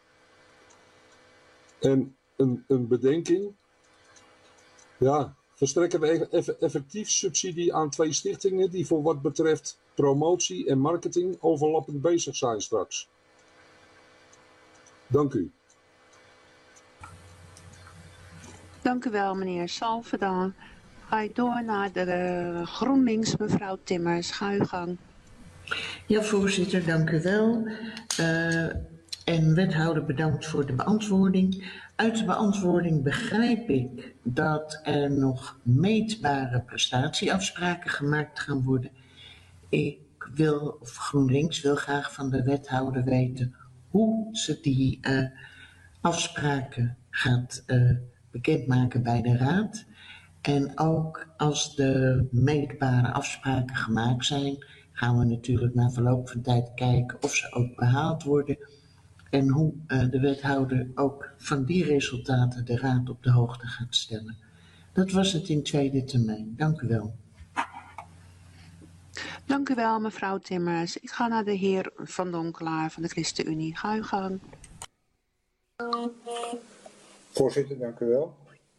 En een bedenking. Ja, verstrekken we effectief subsidie aan 2 stichtingen die voor wat betreft promotie en marketing overlappend bezig zijn straks? Dank u. Dank u wel, meneer Salveda. Ga ik door naar de GroenLinks, mevrouw Timmers. Ga uw gang. Ja, voorzitter, dank u wel. En wethouder, bedankt voor de beantwoording. Uit de beantwoording begrijp ik dat er nog meetbare prestatieafspraken gemaakt gaan worden. GroenLinks wil graag van de wethouder weten hoe ze die afspraken gaat bekendmaken bij de raad. En ook als de meetbare afspraken gemaakt zijn, gaan we natuurlijk na verloop van tijd kijken of ze ook behaald worden. En hoe de wethouder ook van die resultaten de raad op de hoogte gaat stellen. Dat was het in tweede termijn. Dank u wel. Dank u wel, mevrouw Timmers. Ik ga naar de heer Van Donkelaar van de ChristenUnie. Ga uw gang. Voorzitter, dank u wel.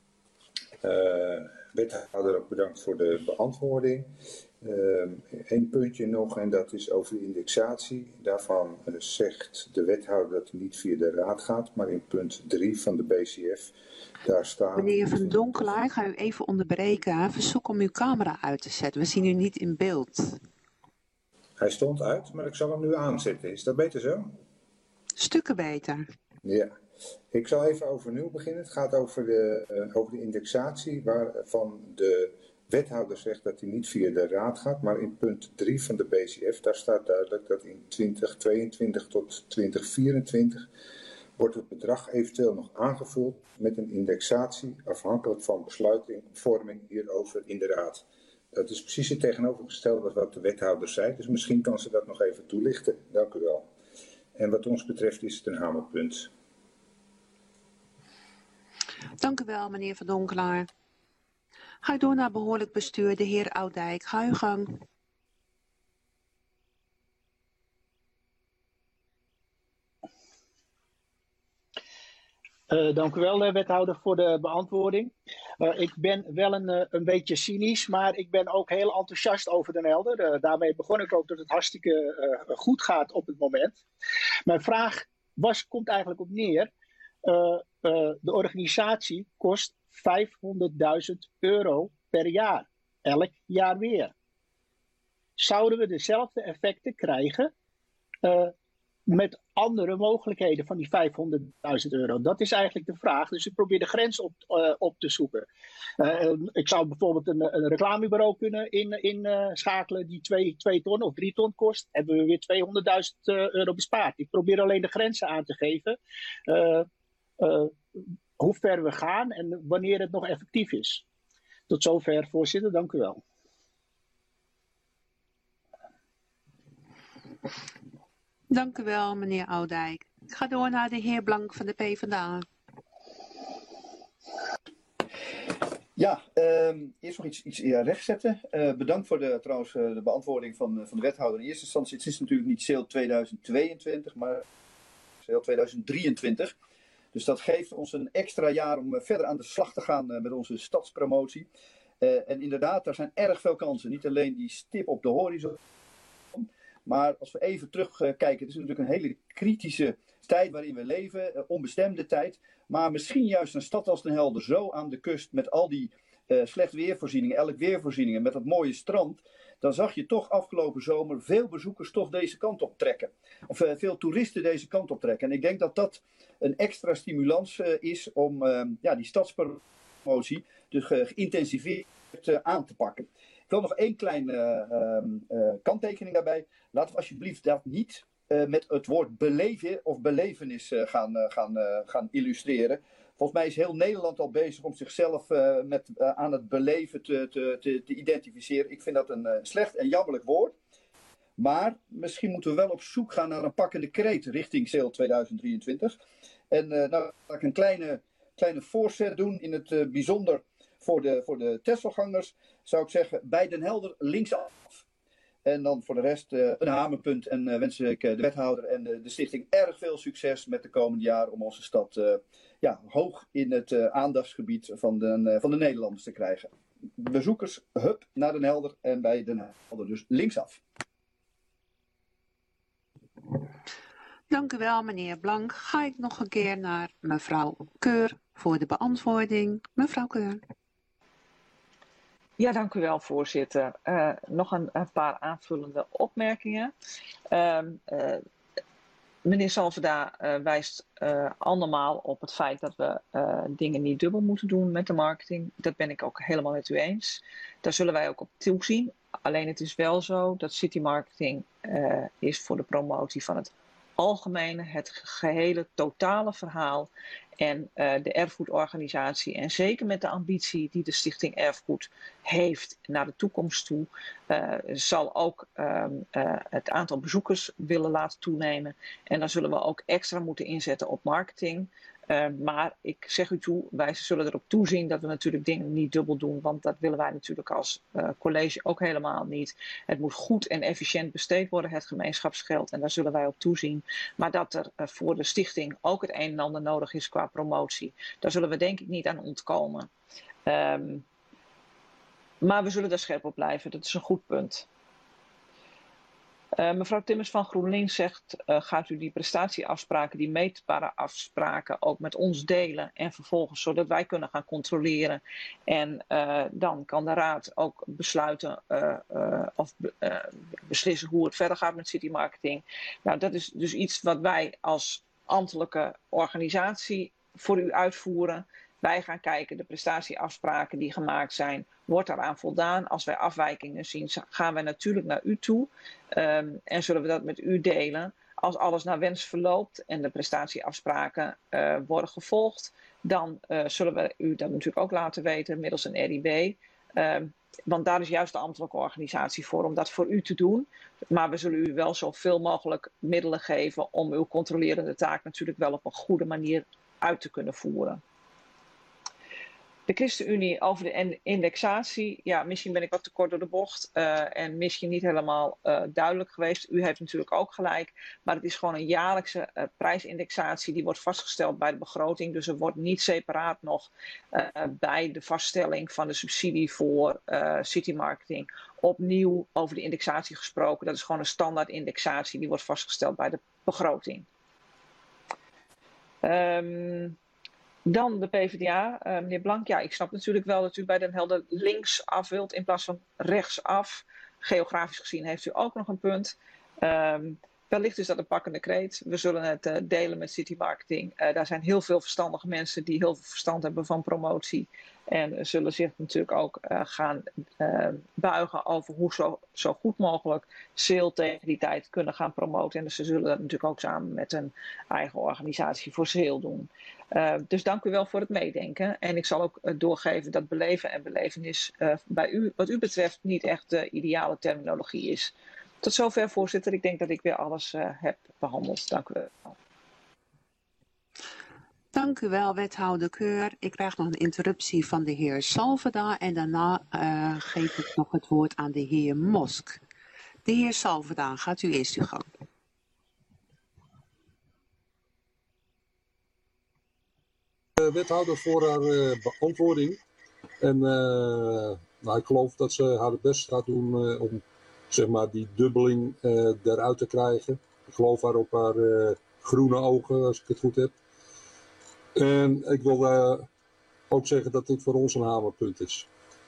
Wethouder, ook bedankt voor de beantwoording. 1 puntje nog en dat is over de indexatie. Daarvan zegt de wethouder dat het niet via de raad gaat, maar in punt 3 van de BCF, daar staat... Meneer Van Donkelaar, ik ga u even onderbreken. Verzoek om uw camera uit te zetten. We zien u niet in beeld. Hij stond uit, maar ik zal hem nu aanzetten. Is dat beter zo? Stukken beter. Ja. Ik zal even overnieuw beginnen. Het gaat over de indexatie, waarvan de wethouder zegt dat hij niet via de raad gaat, maar in punt 3 van de BCF, daar staat duidelijk dat in 2022 tot 2024 wordt het bedrag eventueel nog aangevuld met een indexatie afhankelijk van besluitvorming hierover in de raad. Dat is precies het tegenovergestelde wat de wethouder zei, dus misschien kan ze dat nog even toelichten. Dank u wel. En wat ons betreft is het een hamerpunt. Dank u wel, meneer Van Donkelaar. Ga ik door naar behoorlijk bestuur, de heer Oudijk. Ga uw gang. Dank u wel, wethouder, voor de beantwoording. Ik ben wel een beetje cynisch, maar ik ben ook heel enthousiast over Den Helder. Daarmee begon ik ook dat het hartstikke goed gaat op het moment. Mijn vraag komt eigenlijk op neer. De organisatie kost €500.000 per jaar. Elk jaar weer. Zouden we dezelfde effecten krijgen met andere mogelijkheden van die €500.000? Dat is eigenlijk de vraag. Dus ik probeer de grens op te zoeken. Ik zou bijvoorbeeld een reclamebureau kunnen inschakelen die 2 ton of 3 ton kost. Hebben we weer €200.000 bespaard. Ik probeer alleen de grenzen aan te geven. Hoe ver we gaan en wanneer het nog effectief is. Tot zover, voorzitter. Dank u wel. Dank u wel, meneer Oudijk. Ik ga door naar de heer Blank van de PvdA. Ja, eerst nog iets rechtzetten. Bedankt voor de beantwoording van de wethouder. In eerste instantie, het is natuurlijk niet sale 2022, maar sale 2023. Dus dat geeft ons een extra jaar om verder aan de slag te gaan met onze stadspromotie. En inderdaad, daar zijn erg veel kansen. Niet alleen die stip op de horizon. Maar als we even terugkijken, het is natuurlijk een hele kritische tijd waarin we leven. Onbestemde tijd. Maar misschien juist een stad als Den Helder, zo aan de kust met al die slecht weervoorzieningen, elk weervoorzieningen, met dat mooie strand. Dan zag je toch afgelopen zomer veel bezoekers toch deze kant op trekken. Of veel toeristen deze kant op trekken. En ik denk dat dat een extra stimulans is om die stadspromotie dus geïntensiveerd aan te pakken. Ik wil nog één kleine kanttekening daarbij. Laten we alsjeblieft dat niet met het woord beleven of belevenis gaan illustreren. Volgens mij is heel Nederland al bezig om zichzelf aan het beleven te identificeren. Ik vind dat een slecht en jammerlijk woord. Maar misschien moeten we wel op zoek gaan naar een pakkende kreet richting sale 2023. En nou ga ik een kleine voorzet doen, in het bijzonder voor de Tesselgangers. Zou ik zeggen, bij Den Helder linksaf. En dan voor de rest een hamerpunt. En wens ik de wethouder en de stichting erg veel succes met de komende jaren om onze stad hoog in het aandachtsgebied van de Nederlanders te krijgen. Bezoekers, hup, naar Den Helder en bij Den Helder dus linksaf. Dank u wel, meneer Blank. Ga ik nog een keer naar mevrouw Keur voor de beantwoording. Mevrouw Keur. Ja, dank u wel, voorzitter. Nog een paar aanvullende opmerkingen. Meneer Salveda wijst andermaal op het feit dat we dingen niet dubbel moeten doen met de marketing. Dat ben ik ook helemaal met u eens. Daar zullen wij ook op toezien. Alleen het is wel zo dat city marketing is voor de promotie van het algemene, het gehele totale verhaal. En de erfgoedorganisatie, en zeker met de ambitie die de Stichting Erfgoed heeft naar de toekomst toe, zal ook het aantal bezoekers willen laten toenemen. En dan zullen we ook extra moeten inzetten op marketing. Maar ik zeg u toe, wij zullen erop toezien dat we natuurlijk dingen niet dubbel doen. Want dat willen wij natuurlijk als college ook helemaal niet. Het moet goed en efficiënt besteed worden, het gemeenschapsgeld. En daar zullen wij op toezien. Maar dat er voor de stichting ook het een en ander nodig is qua promotie. Daar zullen we denk ik niet aan ontkomen. Maar we zullen daar scherp op blijven. Dat is een goed punt. Mevrouw Timmers van GroenLinks zegt, gaat u die prestatieafspraken, die meetbare afspraken ook met ons delen en vervolgens zodat wij kunnen gaan controleren. En dan kan de raad ook besluiten of beslissen hoe het verder gaat met city marketing. Nou, dat is dus iets wat wij als ambtelijke organisatie voor u uitvoeren. Wij gaan kijken, de prestatieafspraken die gemaakt zijn, wordt daaraan voldaan? Als wij afwijkingen zien, gaan wij natuurlijk naar u toe en zullen we dat met u delen. Als alles naar wens verloopt en de prestatieafspraken worden gevolgd, dan zullen we u dat natuurlijk ook laten weten middels een RIB. Want daar is juist de ambtelijke organisatie voor, om dat voor u te doen. Maar we zullen u wel zoveel mogelijk middelen geven om uw controlerende taak natuurlijk wel op een goede manier uit te kunnen voeren. De ChristenUnie over de indexatie. Ja, misschien ben ik wat te kort door de bocht en misschien niet helemaal duidelijk geweest. U heeft natuurlijk ook gelijk, maar het is gewoon een jaarlijkse prijsindexatie. Die wordt vastgesteld bij de begroting. Dus er wordt niet separaat nog bij de vaststelling van de subsidie voor city marketing opnieuw over de indexatie gesproken. Dat is gewoon een standaard indexatie. Die wordt vastgesteld bij de begroting. Dan de PvdA, meneer Blank. Ja, ik snap natuurlijk wel dat u bij Den Helder links af wilt in plaats van rechtsaf. Geografisch gezien heeft u ook nog een punt. Wellicht is dat een pakkende kreet. We zullen het delen met city marketing. Daar zijn heel veel verstandige mensen die heel veel verstand hebben van promotie. En zullen zich natuurlijk ook gaan buigen over hoe zo goed mogelijk sale tegen die tijd kunnen gaan promoten. En dus ze zullen dat natuurlijk ook samen met een eigen organisatie voor sale doen. Dus dank u wel voor het meedenken. En ik zal ook doorgeven dat beleven en belevenis bij u, wat u betreft, niet echt de ideale terminologie is. Tot zover, voorzitter. Ik denk dat ik weer alles heb behandeld. Dank u wel. Dank u wel, wethouder Keur. Ik krijg nog een interruptie van de heer Salveda en daarna geef ik nog het woord aan de heer Mosk. De heer Salveda, gaat u eerst uw gang. Wethouder voor haar beantwoording. En nou, ik geloof dat ze haar best gaat doen om zeg maar, die dubbeling eruit te krijgen. Ik geloof haar op haar groene ogen, als ik het goed heb. En ik wil ook zeggen dat dit voor ons een hamerpunt is.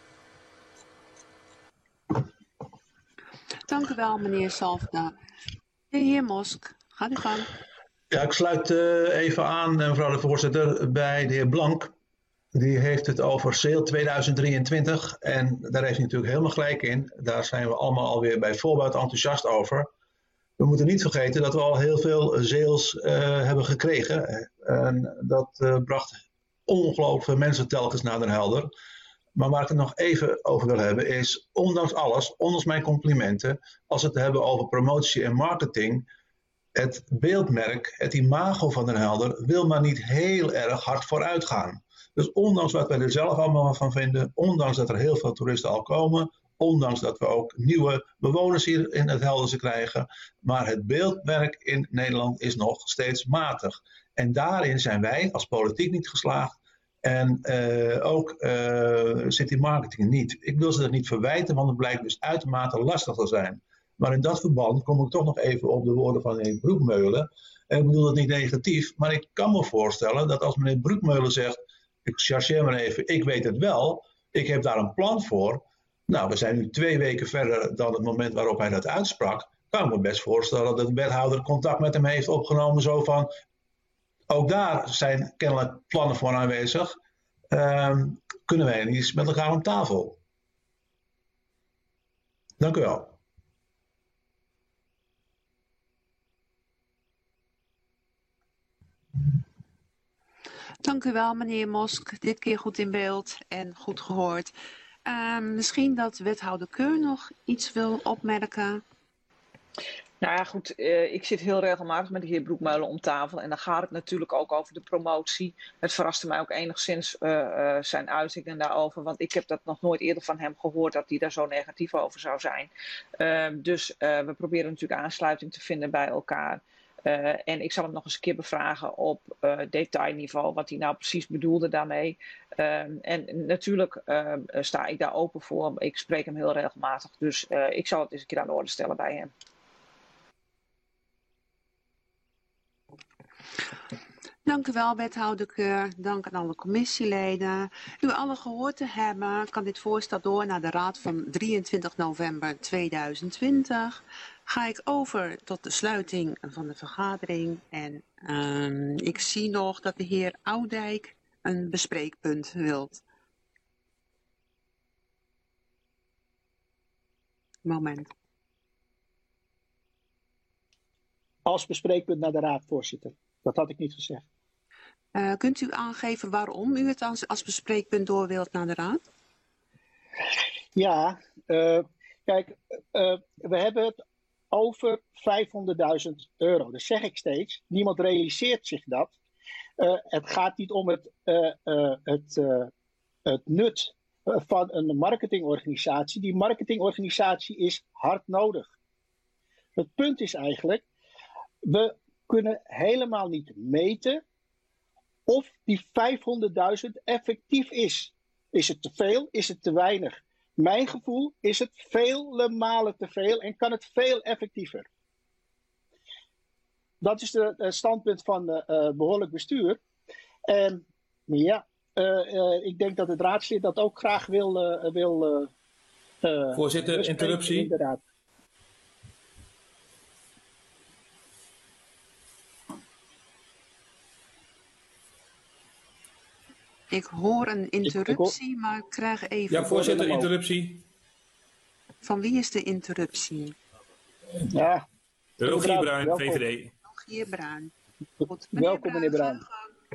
Dank u wel, meneer Salveda. De heer Mosk, gaat u gang. Ja, ik sluit even aan, mevrouw de voorzitter, bij de heer Blank. Die heeft het over sale 2023 en daar heeft hij natuurlijk helemaal gelijk in. Daar zijn we allemaal alweer bij voorbaat enthousiast over. We moeten niet vergeten dat we al heel veel sales hebben gekregen. En dat bracht ongelooflijk veel mensen telkens naar Den Helder. Maar waar ik het nog even over wil hebben is, ondanks alles, ondanks mijn complimenten, als we het hebben over promotie en marketing, het beeldmerk, het imago van Den Helder wil maar niet heel erg hard vooruit gaan. Dus ondanks wat wij er zelf allemaal van vinden, ondanks dat er heel veel toeristen al komen, ondanks dat we ook nieuwe bewoners hier in het Helderse krijgen, maar het beeldmerk in Nederland is nog steeds matig. En daarin zijn wij als politiek niet geslaagd en ook City Marketing niet. Ik wil ze dat niet verwijten, want het blijkt dus uitermate lastig te zijn. Maar in dat verband kom ik toch nog even op de woorden van meneer Broekmeulen. En ik bedoel dat niet negatief, maar ik kan me voorstellen dat als meneer Broekmeulen zegt, ik chargeer maar even, ik weet het wel, ik heb daar een plan voor. Nou, we zijn nu 2 weken verder dan het moment waarop hij dat uitsprak. Kan ik me best voorstellen dat de wethouder contact met hem heeft opgenomen. Zo van, ook daar zijn kennelijk plannen voor aanwezig. Kunnen wij niet eens met elkaar om tafel? Dank u wel. Dank u wel, meneer Mosk. Dit keer goed in beeld en goed gehoord. Misschien dat wethouder Keur nog iets wil opmerken. Nou ja, goed, ik zit heel regelmatig met de heer Broekmeulen om tafel en dan gaat het natuurlijk ook over de promotie. Het verraste mij ook enigszins zijn uitingen daarover, want ik heb dat nog nooit eerder van hem gehoord dat hij daar zo negatief over zou zijn. Dus we proberen natuurlijk aansluiting te vinden bij elkaar. En ik zal hem nog eens een keer bevragen op detailniveau wat hij nou precies bedoelde daarmee. En natuurlijk sta ik daar open voor. Ik spreek hem heel regelmatig, dus ik zal het eens een keer aan de orde stellen bij hem. Dank u wel, wethouder Keur. Dank aan alle commissieleden. U allen gehoord te hebben, kan dit voorstel door naar de raad van 23 november 2020. Ga ik over tot de sluiting van de vergadering. En ik zie nog dat de heer Oudijk een bespreekpunt wilt. Moment. Als bespreekpunt naar de raad, voorzitter. Dat had ik niet gezegd. Kunt u aangeven waarom u het als bespreekpunt door wilt naar de raad? Ja, kijk, we hebben het over 500.000 euro. Dat zeg ik steeds. Niemand realiseert zich dat. Het gaat niet om het nut van een marketingorganisatie. Die marketingorganisatie is hard nodig. Het punt is eigenlijk, we kunnen helemaal niet meten of die 500.000 effectief is. Is het te veel? Is het te weinig? Mijn gevoel is het vele malen te veel en kan het veel effectiever. Dat is het standpunt van behoorlijk bestuur. En ja, ik denk dat het raadslid dat ook graag wil voorzitter, interruptie. Inderdaad. Ik hoor een interruptie, maar ik krijg even... Ja, voorzitter, interruptie. Van wie is de interruptie? Ja. Rogier Bruin, VVD. Rogier Bruin. Goed, welkom meneer Bruin.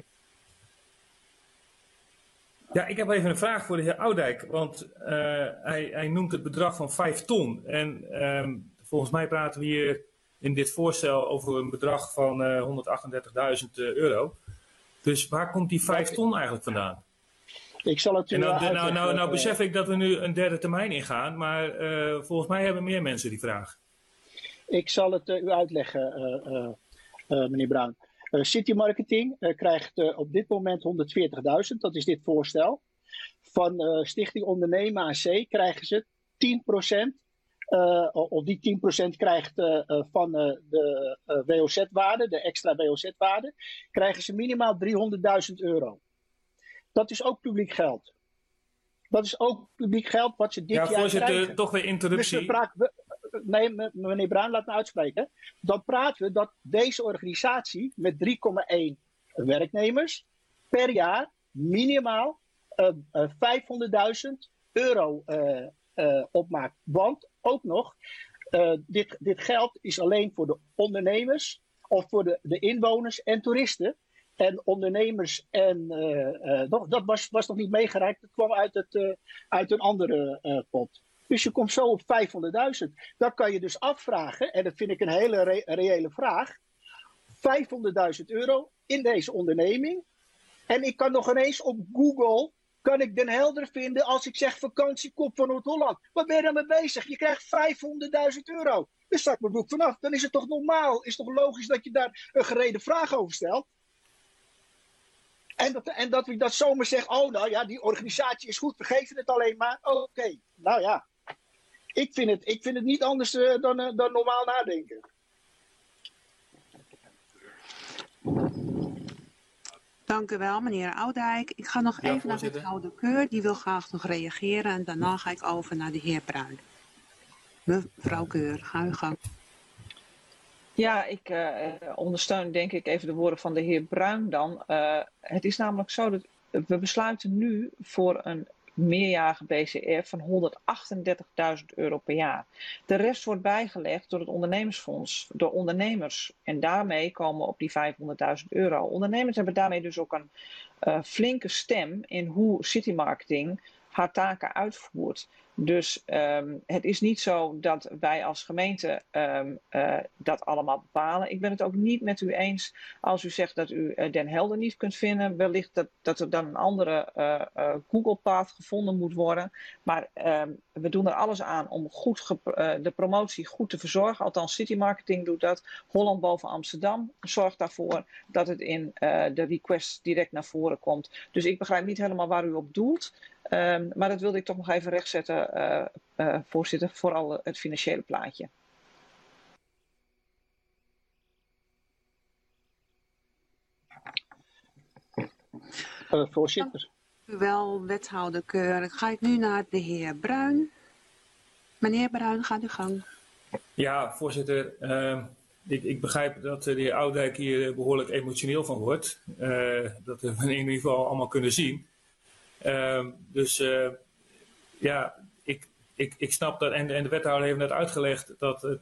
Ja, ik heb even een vraag voor de heer Oudijk, want hij noemt het bedrag van 5 ton. En volgens mij praten we hier in dit voorstel over een bedrag van 138.000 euro. Dus waar komt die 5 ton eigenlijk vandaan? Ik zal het u En uitleggen. nou besef ik dat we nu een derde termijn ingaan, maar volgens mij hebben meer mensen die vraag. Ik zal het u uitleggen, meneer Bruin. City Marketing krijgt op dit moment 140.000, dat is dit voorstel. Van Stichting Ondernemen AC krijgen ze 10%. Of die 10% krijgt van de WOZ-waarde, de extra WOZ-waarde, krijgen ze minimaal €300.000. Dat is ook publiek geld. Dat is ook publiek geld wat ze dit jaar krijgen. Ja, voorzitter, toch weer interruptie. Dus nee, meneer Bruin, laat me uitspreken. Dan praten we dat deze organisatie met 3,1 werknemers per jaar minimaal €500.000 opmaakt. Want ook nog, dit geld is alleen voor de ondernemers of voor de inwoners en toeristen. En ondernemers en dat was nog niet meegereikt. Dat kwam uit een andere pot. Dus je komt zo op 500.000. Dan kan je dus afvragen, en dat vind ik een hele reële vraag. €500.000 in deze onderneming. En ik kan nog ineens op Google, kan ik Den Helder vinden als ik zeg vakantiekop van Noord-Holland. Waar ben je dan mee bezig? Je krijgt €500.000. Dus staat mijn broek vanaf. Dan is het toch normaal, is toch logisch dat je daar een gereden vraag over stelt? En dat we dat zomaar zeggen, oh nou ja, die organisatie is goed, we geven het alleen maar. Oké, nou ja. Ik vind het niet anders dan normaal nadenken. Dank u wel, meneer Oudijk. Ik ga nog even naar de wethouder Keur. Die wil graag nog reageren. En daarna ga ik over naar de heer Bruin. Mevrouw Keur, ga uw gang. Ja, ik ondersteun denk ik even de woorden van de heer Bruin dan. Het is namelijk zo dat we besluiten nu voor een meerjarige BCR van €138.000 per jaar. De rest wordt bijgelegd door het ondernemersfonds, door ondernemers. En daarmee komen we op die €500.000. Ondernemers hebben daarmee dus ook een flinke stem in hoe City Marketing haar taken uitvoert. Dus het is niet zo dat wij als gemeente dat allemaal bepalen. Ik ben het ook niet met u eens als u zegt dat u Den Helder niet kunt vinden. Wellicht dat er dan een andere Google-path gevonden moet worden. Maar we doen er alles aan om de promotie goed te verzorgen. Althans, City Marketing doet dat. Holland boven Amsterdam zorgt daarvoor dat het in de request direct naar voren komt. Dus ik begrijp niet helemaal waar u op doelt. Maar dat wilde ik toch nog even rechtzetten, voorzitter, vooral het financiële plaatje. Voorzitter. Dank u wel, wethouder Keur. Dan ga ik nu naar de heer Bruin. Meneer Bruin, gaat uw gang. Ja, voorzitter. Ik begrijp dat de heer Oudijk hier behoorlijk emotioneel van wordt. Dat we in ieder geval allemaal kunnen zien. Ik snap dat, en de wethouder heeft net uitgelegd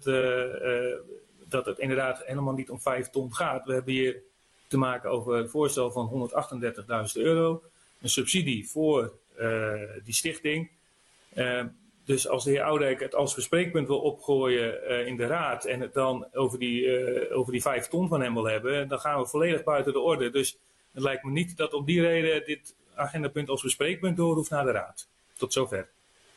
dat het inderdaad helemaal niet om 5 ton gaat. We hebben hier te maken over een voorstel van €138.000, een subsidie voor die stichting. Dus als de heer Oudijk het als bespreekpunt wil opgooien in de raad en het dan over die 5 ton van hem wil hebben, dan gaan we volledig buiten de orde. Dus het lijkt me niet dat om die reden dit agendapunt als bespreekpunt door hoeft naar de raad. Tot zover.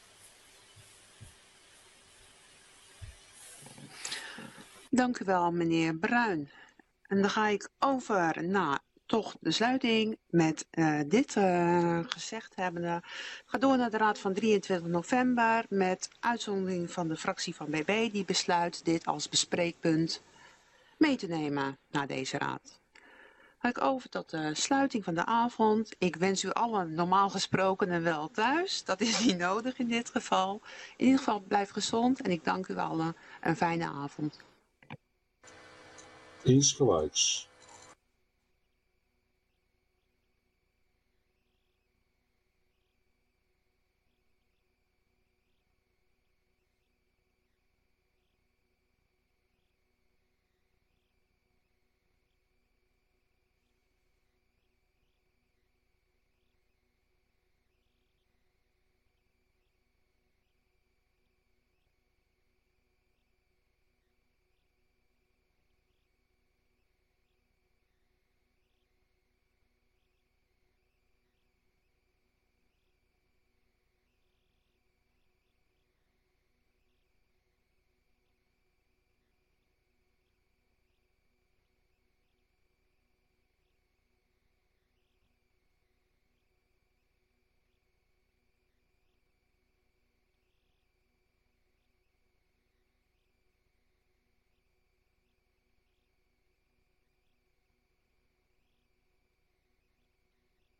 Dank u wel, meneer Bruin. En dan ga ik over naar toch de sluiting met dit gezegd hebbende. Ga door naar de raad van 23 november met uitzondering van de fractie van BB. Die besluit dit als bespreekpunt mee te nemen naar deze raad. Ga ik over tot de sluiting van de avond. Ik wens u allen normaal gesproken en wel thuis. Dat is niet nodig in dit geval. In ieder geval blijf gezond en ik dank u allen een fijne avond. Insgelijks.